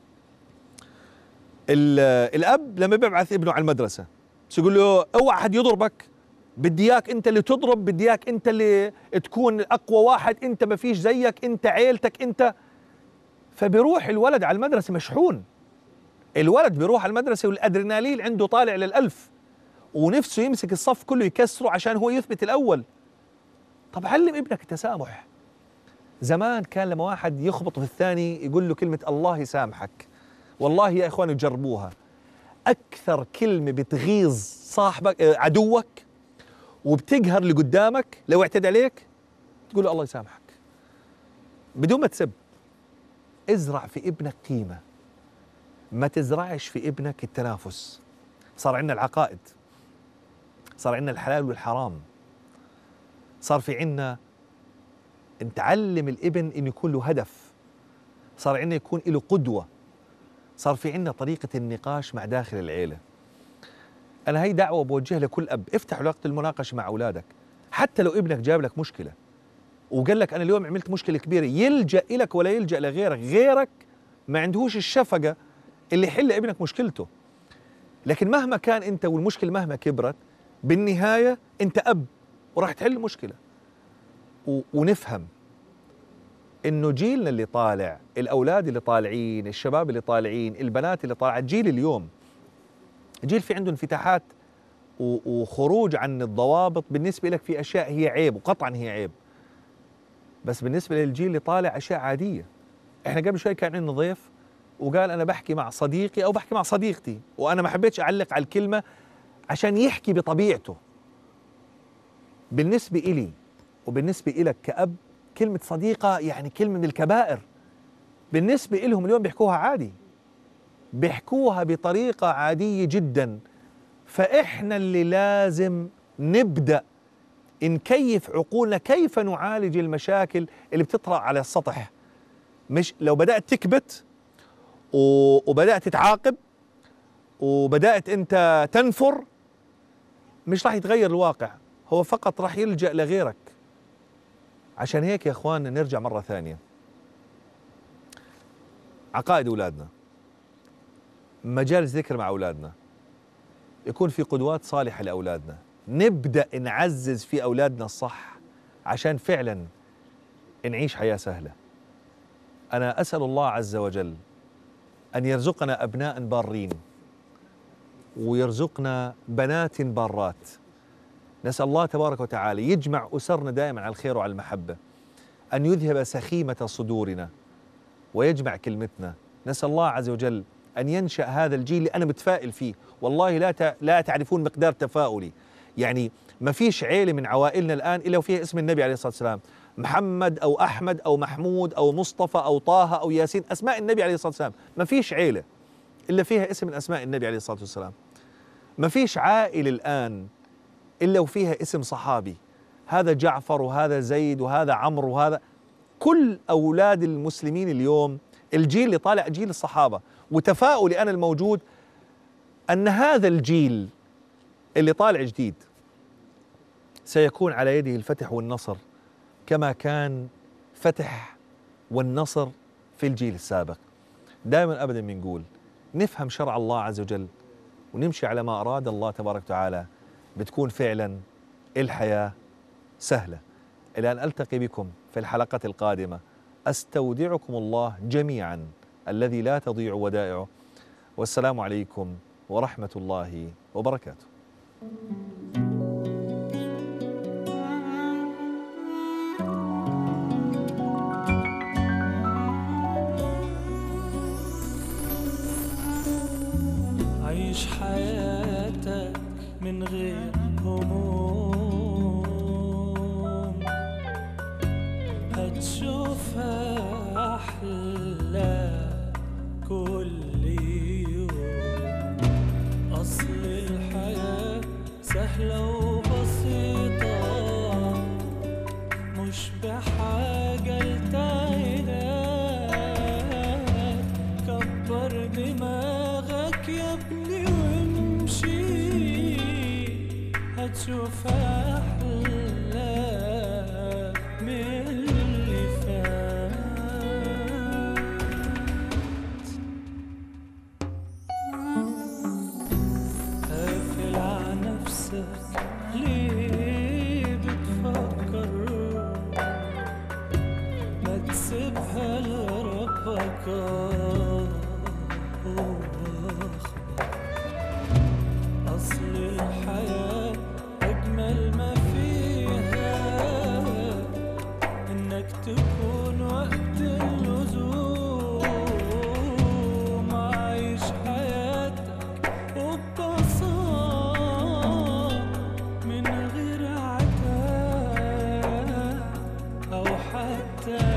الأب لما بيبعث ابنه على المدرسة بس يقول له اوعى حد يضربك، بدي اياك انت اللي تضرب، بدي اياك انت اللي تكون اقوى واحد، انت ما فيش زيك، انت عيلتك انت. فبيروح الولد على المدرسة مشحون. الولد بيروح على المدرسة والادرينالين عنده طالع للألف، ونفسه يمسك الصف كله يكسره عشان هو يثبت الأول. طب علم ابنك التسامح. زمان كان لما واحد يخبط في الثاني يقول له كلمة الله يسامحك. والله يا إخواني جربوها، أكثر كلمة بتغيظ صاحبك عدوك وبتقهر اللي قدامك لو اعتدى عليك تقول له الله يسامحك بدون ما تسب. ازرع في ابنك قيمة، ما تزرعش في ابنك التنافس. صار عندنا العقائد، صار عندنا الحلال والحرام، صار في عندنا نتعلم الابن انه يكون له هدف، صار عندنا يكون له قدوة، صار في عندنا طريقة النقاش مع داخل العيلة. أنا هي دعوة بوجهها لكل أب، افتح وقت المناقشة مع أولادك. حتى لو ابنك جاب لك مشكلة وقال لك أنا اليوم عملت مشكلة كبيرة، يلجأ إلك ولا يلجأ لغيرك. غيرك ما عندهوش الشفقة اللي يحل ابنك مشكلته. لكن مهما كان أنت والمشكلة مهما كبرت، بالنهاية أنت أب وراح تحل المشكلة. ونفهم إنه جيلنا اللي طالع، الأولاد اللي طالعين، الشباب اللي طالعين، البنات اللي طالعة، جيل اليوم جيل في عنده انفتاحات وخروج عن الضوابط بالنسبة لك في أشياء هي عيب، وقطعا هي عيب، بس بالنسبة للجيل اللي طالع أشياء عادية. إحنا قبل شوي كان عندنا ضيف وقال أنا بحكي مع صديقي أو بحكي مع صديقتي، وأنا ما حبيتش أعلق على الكلمة عشان يحكي بطبيعته. بالنسبة إلي وبالنسبة إلك كأب، كلمة صديقة يعني كلمة من الكبائر. بالنسبة إلهم اليوم بيحكوها عادي، بيحكوها بطريقة عادية جدا. فإحنا اللي لازم نبدأ نكيف عقولنا كيف نعالج المشاكل اللي بتطرأ على السطح. مش لو بدأت تكبت وبدأت تتعاقب وبدأت أنت تنفر، مش راح يتغير الواقع، هو فقط راح يلجأ لغيرك. عشان هيك يا أخواننا نرجع مرة ثانية، عقائد أولادنا، مجالس ذكر مع أولادنا، يكون في قدوات صالحة لأولادنا، نبدأ نعزز في أولادنا الصح عشان فعلا نعيش حياة سهلة. أنا أسأل الله عز وجل أن يرزقنا أبناء بارين ويرزقنا بنات بارات. نسأل الله تبارك وتعالى يجمع أسرنا دائما على الخير وعلى المحبة، أن يذهب سخيمة صدورنا ويجمع كلمتنا. نسأل الله عز وجل أن ينشأ هذا الجيل اللي أنا متفائل فيه. والله لا لا تعرفون مقدار تفاؤلي. يعني ما فيش عيلة من عوائلنا الآن إلا وفيها اسم النبي عليه الصلاة والسلام، محمد أو أحمد أو محمود أو مصطفى أو طه أو ياسين، أسماء النبي عليه الصلاة والسلام. ما فيش عيلة إلا فيها اسم من أسماء النبي عليه الصلاة والسلام. ما فيش عائلة الآن إلا وفيها اسم صحابي، هذا جعفر وهذا زيد وهذا عمرو وهذا. كل أولاد المسلمين اليوم الجيل اللي طالع جيل الصحابة. وتفاؤلي أنا الموجود أن هذا الجيل اللي طالع جديد سيكون على يده الفتح والنصر كما كان فتح والنصر في الجيل السابق. دائما أبدا بنقول نفهم شرع الله عز وجل ونمشي على ما أراد الله تبارك وتعالى، بتكون فعلا الحياة سهلة. إلى أن ألتقي بكم في الحلقة القادمة، أستودعكم الله جميعا الذي لا تضيع ودائعه، والسلام عليكم ورحمة الله وبركاته. عيش حياتك من غير هموم، هتشوفها أحلى كل يوم. أصل الحياة سهلة وبسيطة، مش بحاجة لتعينات. كبر دماغك يا ابني وامشي، هتشوف أحلى من اللي فات. قافل على نفسك ليه بتفكر؟ ما تسيبها لربك أصل الحياة أجمل ما فيها إنك تكون وقت اللزوم. عايش حياتك وببساطة من غير عتاب أو حتى